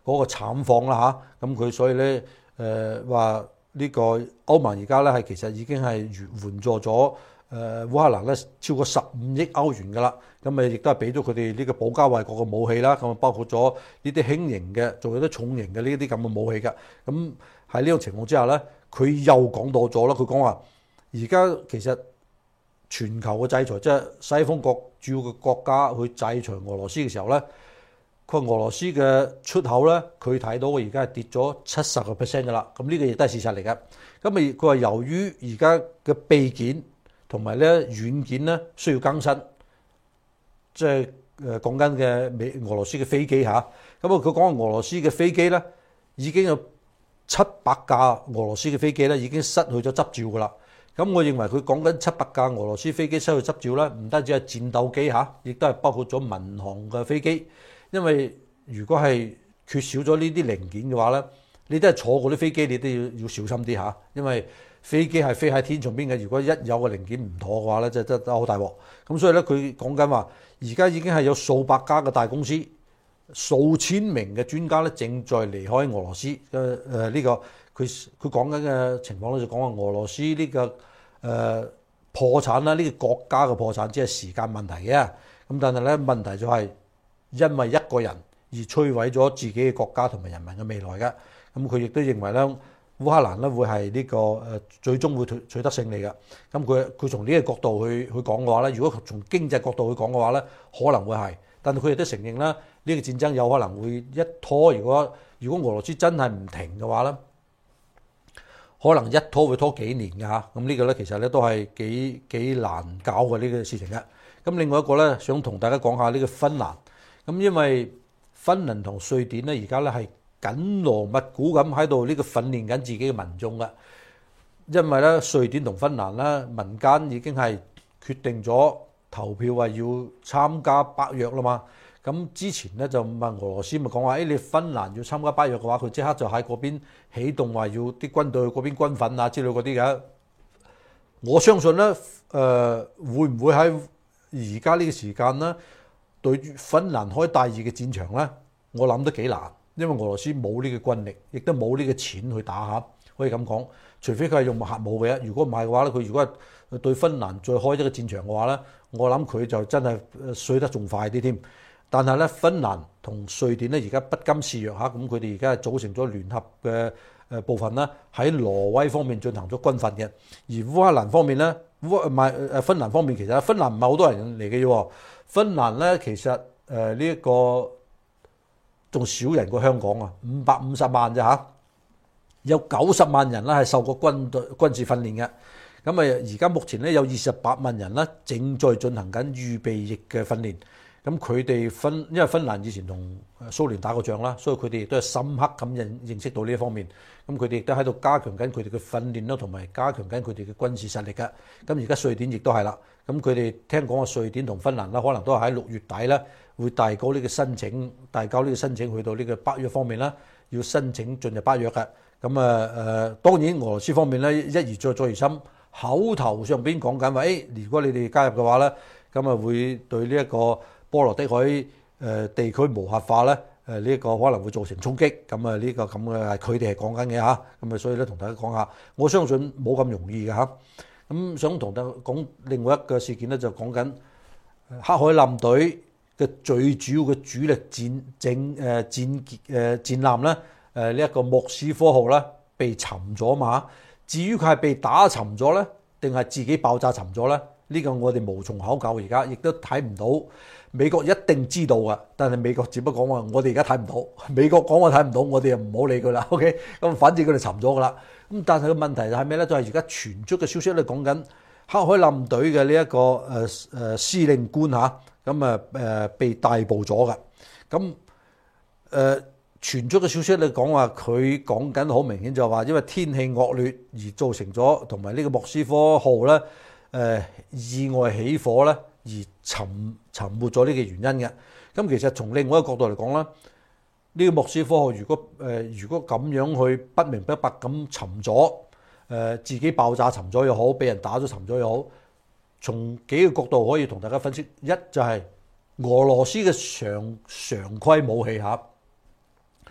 嗰個慘況啦嚇。咁佢所以咧誒話呢個歐盟而家咧係其實已經係援援助咗誒烏克蘭咧超過十五億歐元㗎啦。咁咪亦都係俾咗佢哋呢個保家衛國嘅武器啦。咁啊包括咗呢啲輕型嘅，仲有啲重型嘅呢啲咁嘅武器㗎。咁喺呢種情況之下咧，佢又講到咗啦。佢講話而家其實全球嘅制裁，即係西方國主要嘅國家去制裁俄羅斯嘅時候咧，佢話俄羅斯嘅出口咧，佢睇到嘅而家係跌咗七十個 percent 㗎啦。咁呢個亦都係事實嚟嘅。咁咪佢話由於而家嘅備件同埋咧軟件咧需要更新。即係誒講緊嘅美俄羅斯嘅飛機嚇，咁啊佢講俄羅斯嘅飛機咧已經有七百架俄羅斯嘅飛機咧已經失去咗執照㗎啦。咁我認為佢講緊七百架俄羅斯飛機失去執照咧，唔單止係戰鬥機嚇，亦都係包括咗民航嘅飛機。因為如果係缺少咗呢啲零件嘅話咧，你都係坐過啲飛機，你都要要小心啲嚇，因為飛機係飛喺天上邊嘅，如果一有個零件唔妥嘅話咧，就真係好大鑊。咁所以咧，佢講緊話，而家已經係有數百家嘅大公司、數千名嘅專家咧，正在離開俄羅斯。誒誒呢個佢佢講緊嘅情況咧，就講話俄羅斯呢個誒、呃、破產啦，呢、這個國家嘅破產只係時間問題嘅。咁但係咧問題就係因為一個人而摧毀咗自己嘅國家同埋人民嘅未來嘅。咁佢亦都認為咧。烏克蘭咧會係呢個誒最終會取得勝利嘅。咁佢佢從呢個角度去去講嘅話咧，如果從經濟角度去講嘅話咧，可能會係，但係佢亦都承認啦，呢個戰爭有可能會一拖。如果如果俄羅斯真係唔停嘅話咧，可能一拖會拖幾年㗎嚇。咁呢個咧其實咧都係幾幾難搞嘅呢個事情嘅。咁另外一個咧想同大家講下呢個芬蘭。咁因為芬蘭同瑞典咧而家咧係緊鑼密鼓咁喺度呢個訓練緊自己嘅民眾嘅，因為咧瑞典同芬蘭咧民間已經係決定咗投票話要參加北約啦嘛。咁之前咧就問俄羅斯咪講話，誒你芬蘭要參加北約嘅話，佢即刻就喺嗰邊起動話要啲軍隊去嗰邊軍訓啊之類嗰啲嘅。我相信咧誒、呃、會唔會喺而家呢個時間咧對芬蘭開第二嘅戰場咧？我諗都幾難。因為俄羅斯冇呢個軍力，亦都冇呢個錢去打下，可以咁講。除非佢係用核武嘅，如果唔係嘅話咧，佢如果係對芬蘭再開一個戰場嘅話咧，我諗佢就真係衰得仲快啲添。但係咧，芬蘭同瑞典咧而家不甘示弱嚇，咁佢哋而家係組成咗聯合嘅誒部分啦，喺挪威方面進行咗軍訓嘅。而烏克蘭方面咧，烏唔係誒芬蘭方面，其實芬蘭唔係好多人嚟嘅啫。芬蘭咧其實誒呢一個。仲少人過香港啊，五百五十萬咋嚇？有九十萬人啦係受過軍隊軍事訓練嘅。咁啊，而家目前咧有二十八萬人啦，正在進行緊預備役嘅訓練。咁佢哋芬，因為芬蘭以前同蘇聯打過仗啦，所以佢哋亦都係深刻咁認認識到呢一方面。咁佢哋亦都喺度加強緊佢哋嘅訓練啦，同埋加強緊佢哋嘅軍事實力嘅。咁而家瑞典亦都係啦。咁佢哋聽講話瑞典同芬蘭啦，可能都係喺六月底啦。會遞交呢個申請，遞交呢個申請去到呢個北約方面啦，要申請進入北約嘅。咁啊誒，當然俄羅斯方面咧一而再再而三，口頭上邊講緊話，誒如果你哋加入嘅話咧，咁啊會對呢一個波羅的海誒地區無核化咧誒呢一個可能會造成衝擊。咁啊呢個咁嘅係佢哋係講緊嘅嚇。咁啊所以咧同大家講下，我相信冇咁容易嘅嚇。咁想同大家講另外一個事件咧，就講緊黑海艦隊嘅最主要嘅主力戰整誒戰誒戰艦咧，誒呢一個莫斯科號咧被沉咗嘛。至於佢係被打沉咗咧，定係自己爆炸沉咗咧？呢、這個我哋無從考究，而家亦都睇唔到。美國一定知道㗎，但係美國只不過講話我哋而家睇唔到。美國講話睇唔到，我哋又唔好理佢啦。OK，咁反正佢哋沉咗㗎啦。咁但係個問題就係咩咧？就係而家傳出嘅消息咧，講緊黑海艦隊嘅呢一個誒誒司令官嚇。咁啊誒被逮捕咗㗎，咁誒傳出嘅消息咧講話佢講緊好明顯就係話，因為天氣惡劣而造成咗，同埋呢個莫斯科號咧誒、呃、意外起火咧而沉沉沒咗呢個原因嘅。咁其實從另外一個角度嚟講咧，呢、這個莫斯科號如果誒、呃、如果咁樣去不明不白咁沉咗，誒、呃、自己爆炸沉咗又好，俾人打咗沉咗又好。從幾個角度可以同大家分析，一就係俄羅斯嘅常常規武器嚇，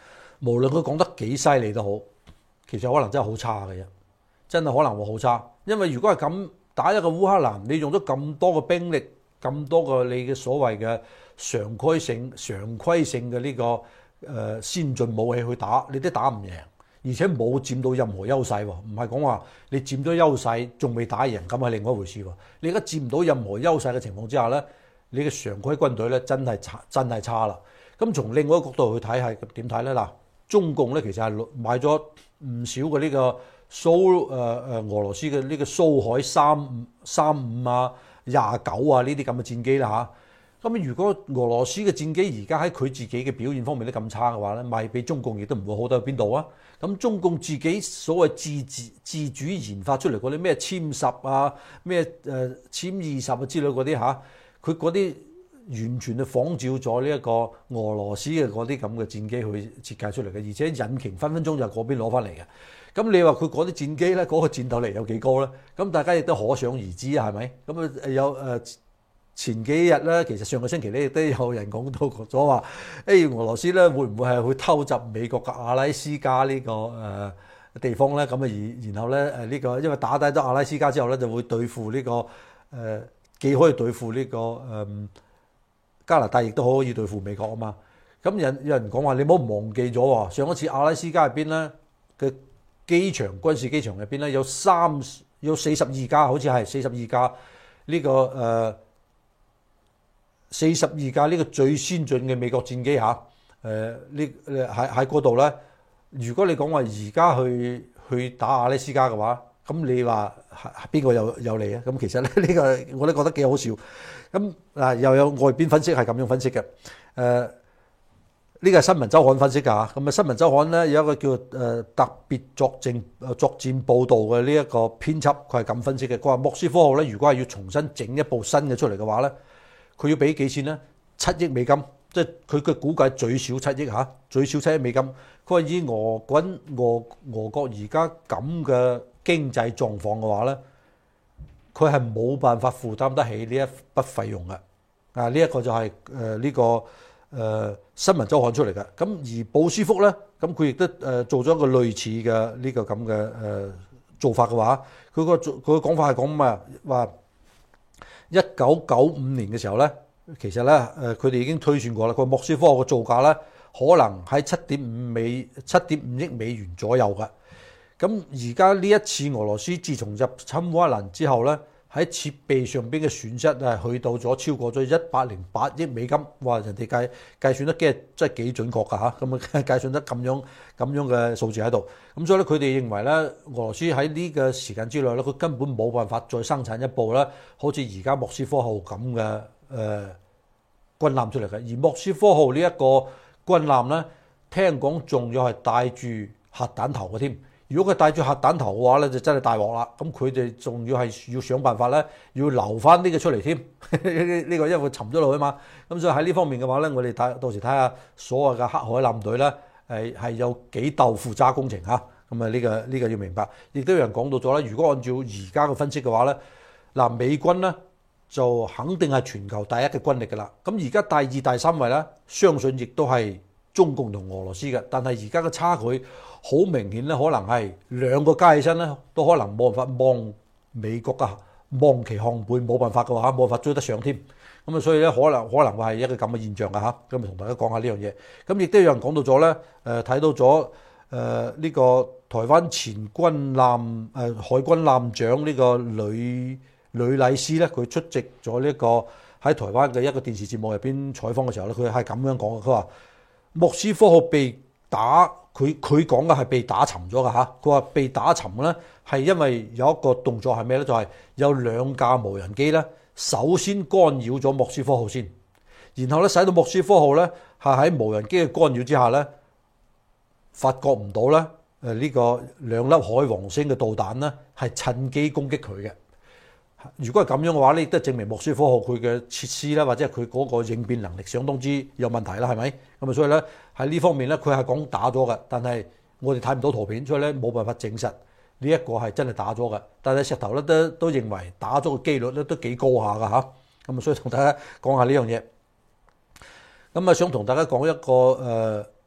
無論佢講得幾犀利都好，其實可能真係好差嘅啫，真係可能會好差。因為如果係咁打一個烏克蘭，你用咗咁多個兵力，咁多個你嘅所謂嘅常規性、常規性嘅呢、這個誒、呃、先進武器去打，你都打唔贏，而且冇佔到任何優勢喎。唔係講話你佔咗優勢仲未打贏，咁係另外一回事喎。你而家佔唔到任何優勢嘅情況之下咧，你嘅常規軍隊咧真係差，真係差啦。咁從另外一個角度去睇係點睇咧？嗱，中共咧其實係買咗唔少嘅呢個蘇誒誒俄羅斯嘅呢個蘇海三五三五啊、廿九啊呢啲咁嘅戰機啦嚇。咁如果俄羅斯嘅戰機而家喺佢自己嘅表現方面都咁差嘅話咧，賣俾中共亦都唔會好得去邊度啊！咁中共自己所謂自自自主研發出嚟嗰啲咩殲十啊、咩誒殲二十啊之類嗰啲嚇，佢嗰啲完全係仿照咗呢一個俄羅斯嘅嗰啲咁嘅戰機去設計出嚟嘅，而且引擎分分鐘就係嗰邊攞翻嚟嘅。咁你話佢嗰啲戰機咧，嗰、嗰個戰鬥力有幾高咧？咁大家亦都可想而知啊，係咪？咁啊有誒前幾日咧，其實上個星期咧亦都有人講到咗話，誒俄羅斯咧會唔會係去偷襲美國嘅阿拉斯加呢、呢個誒、呃、地方咧？咁啊而然後咧誒呢個因為打低咗阿拉斯加之後咧，就會對付呢、呢個誒、呃、既可以對付呢、呢個誒。呃加拿大亦都可以對付美國啊嘛，咁有有人講話你唔好忘記咗喎，上一次阿拉斯加入邊咧嘅機場軍事機場入邊咧有三有四十二架，好似係四十二架呢個誒四十二架呢個最先進嘅美國戰機嚇，誒呢喺喺嗰度咧。如果你講話而家去去打阿拉斯加嘅話，咁你話邊個有有利啊？咁其實咧呢個我都覺得幾好笑。咁嗱又有外邊分析係咁樣分析嘅。誒呢個係新聞週刊分析㗎嚇。咁啊新聞週刊咧有一個叫誒特別作戰誒作戰報導嘅呢一個編輯，佢係咁分析嘅。佢話莫斯科號咧，如果係要重新整一部新嘅出嚟嘅話咧，佢要俾幾錢咧？七億美金，即係佢嘅估計最少七億嚇，最少七億美金。佢話以俄軍俄俄國而家咁嘅經濟狀況嘅話咧，佢係冇辦法負擔得起呢一筆費用嘅。啊，呢、這、一個就係誒呢個誒、呃、新聞週刊出嚟嘅。咁而布斯福咧，咁佢亦都誒做咗一個類似嘅呢個咁嘅誒做法嘅話，佢個佢個講法係講乜話？一九九五年嘅時候咧，其實咧誒佢哋已經推算過啦。個莫斯科嘅造價咧，可能喺七點五美七點五億美元左右嘅。咁而家呢一次俄羅斯自從入侵烏克蘭之後咧，喺設備上邊嘅損失係去到咗超過咗一百零八億美金。哇！人哋計計算得幾真係幾準確㗎嚇，咁啊計算得咁樣咁樣嘅數字喺度。咁所以咧，佢哋認為咧，俄羅斯喺呢個時間之內咧，佢根本冇辦法再生產一部咧，好似而家莫斯科號咁嘅誒軍艦出嚟嘅。而莫斯科號呢一個軍艦咧，聽講仲要係帶住核彈頭嘅添。如果佢帶住核彈頭嘅話咧，就真係大鑊啦。咁佢哋仲要係要想辦法咧，要留翻呢個出嚟添。呢個因為佢沉咗落去嘛。咁所以喺呢方面嘅話咧，我哋睇到時睇下所謂嘅黑海艦隊咧，係係有幾豆腐渣工程嚇。咁啊呢個呢個要明白。亦都有人講到咗啦。如果按照而家嘅分析嘅話咧，嗱美軍咧就肯定係全球第一嘅軍力㗎啦。咁而家第二、第三位咧，相信亦都係中共同俄羅斯嘅。但係而家嘅差距好明顯咧，可能係兩個加起身咧，都可能冇辦法望美國啊，望其項背，冇辦法嘅話，冇辦法追得上添。咁啊，所以咧，可能可能會係一個咁嘅現象㗎嚇。咁啊，同大家講下呢樣嘢。咁亦都有人講到咗咧，誒、呃、睇到咗誒呢個台灣前軍艦誒、呃、海軍艦長呢個呂呂禮斯咧，佢出席咗呢個喺台灣嘅一個電視節目入邊採訪嘅時候咧，佢係咁樣講嘅。佢話莫斯科號被打。佢佢講嘅係被打沉咗㗎嚇，佢話被打沉咧係因為有一個動作係咩咧？就係、是、有兩架無人機咧，首先干擾咗莫斯科號先，然後咧使到莫斯科號咧係喺無人機嘅干擾之下咧，發覺唔到咧誒呢個兩粒海王星嘅導彈咧係趁機攻擊佢嘅。如果係咁樣嘅話咧，亦都證明莫斯科號佢嘅設施啦，或者係佢嗰個應變能力相當之有問題啦，係咪？咁啊，所以咧喺呢方面咧，佢係講打咗嘅，但係我哋睇唔到圖片，所以咧冇辦法證實呢一個係真係打咗嘅。但係石頭咧都都認為打咗嘅機率咧都幾高下㗎嚇。咁啊，所以同大家講下呢樣嘢。咁啊，想同大家講一個誒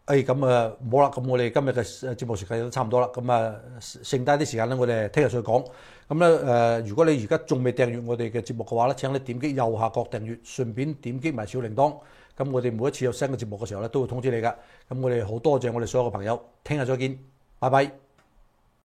誒咁啊冇啦，咁我哋今日嘅節目時間都差唔多啦，咁啊剩低啲時間咧，我哋聽日再講。咁咧誒，如果你而家仲未訂閱我哋嘅節目嘅話咧，請你點擊右下角訂閱，順便點擊埋小鈴鐺。咁我哋每一次有新嘅節目嘅時候咧，都會通知你㗎。咁我哋好多謝我哋所有嘅朋友，聽日再見，拜拜。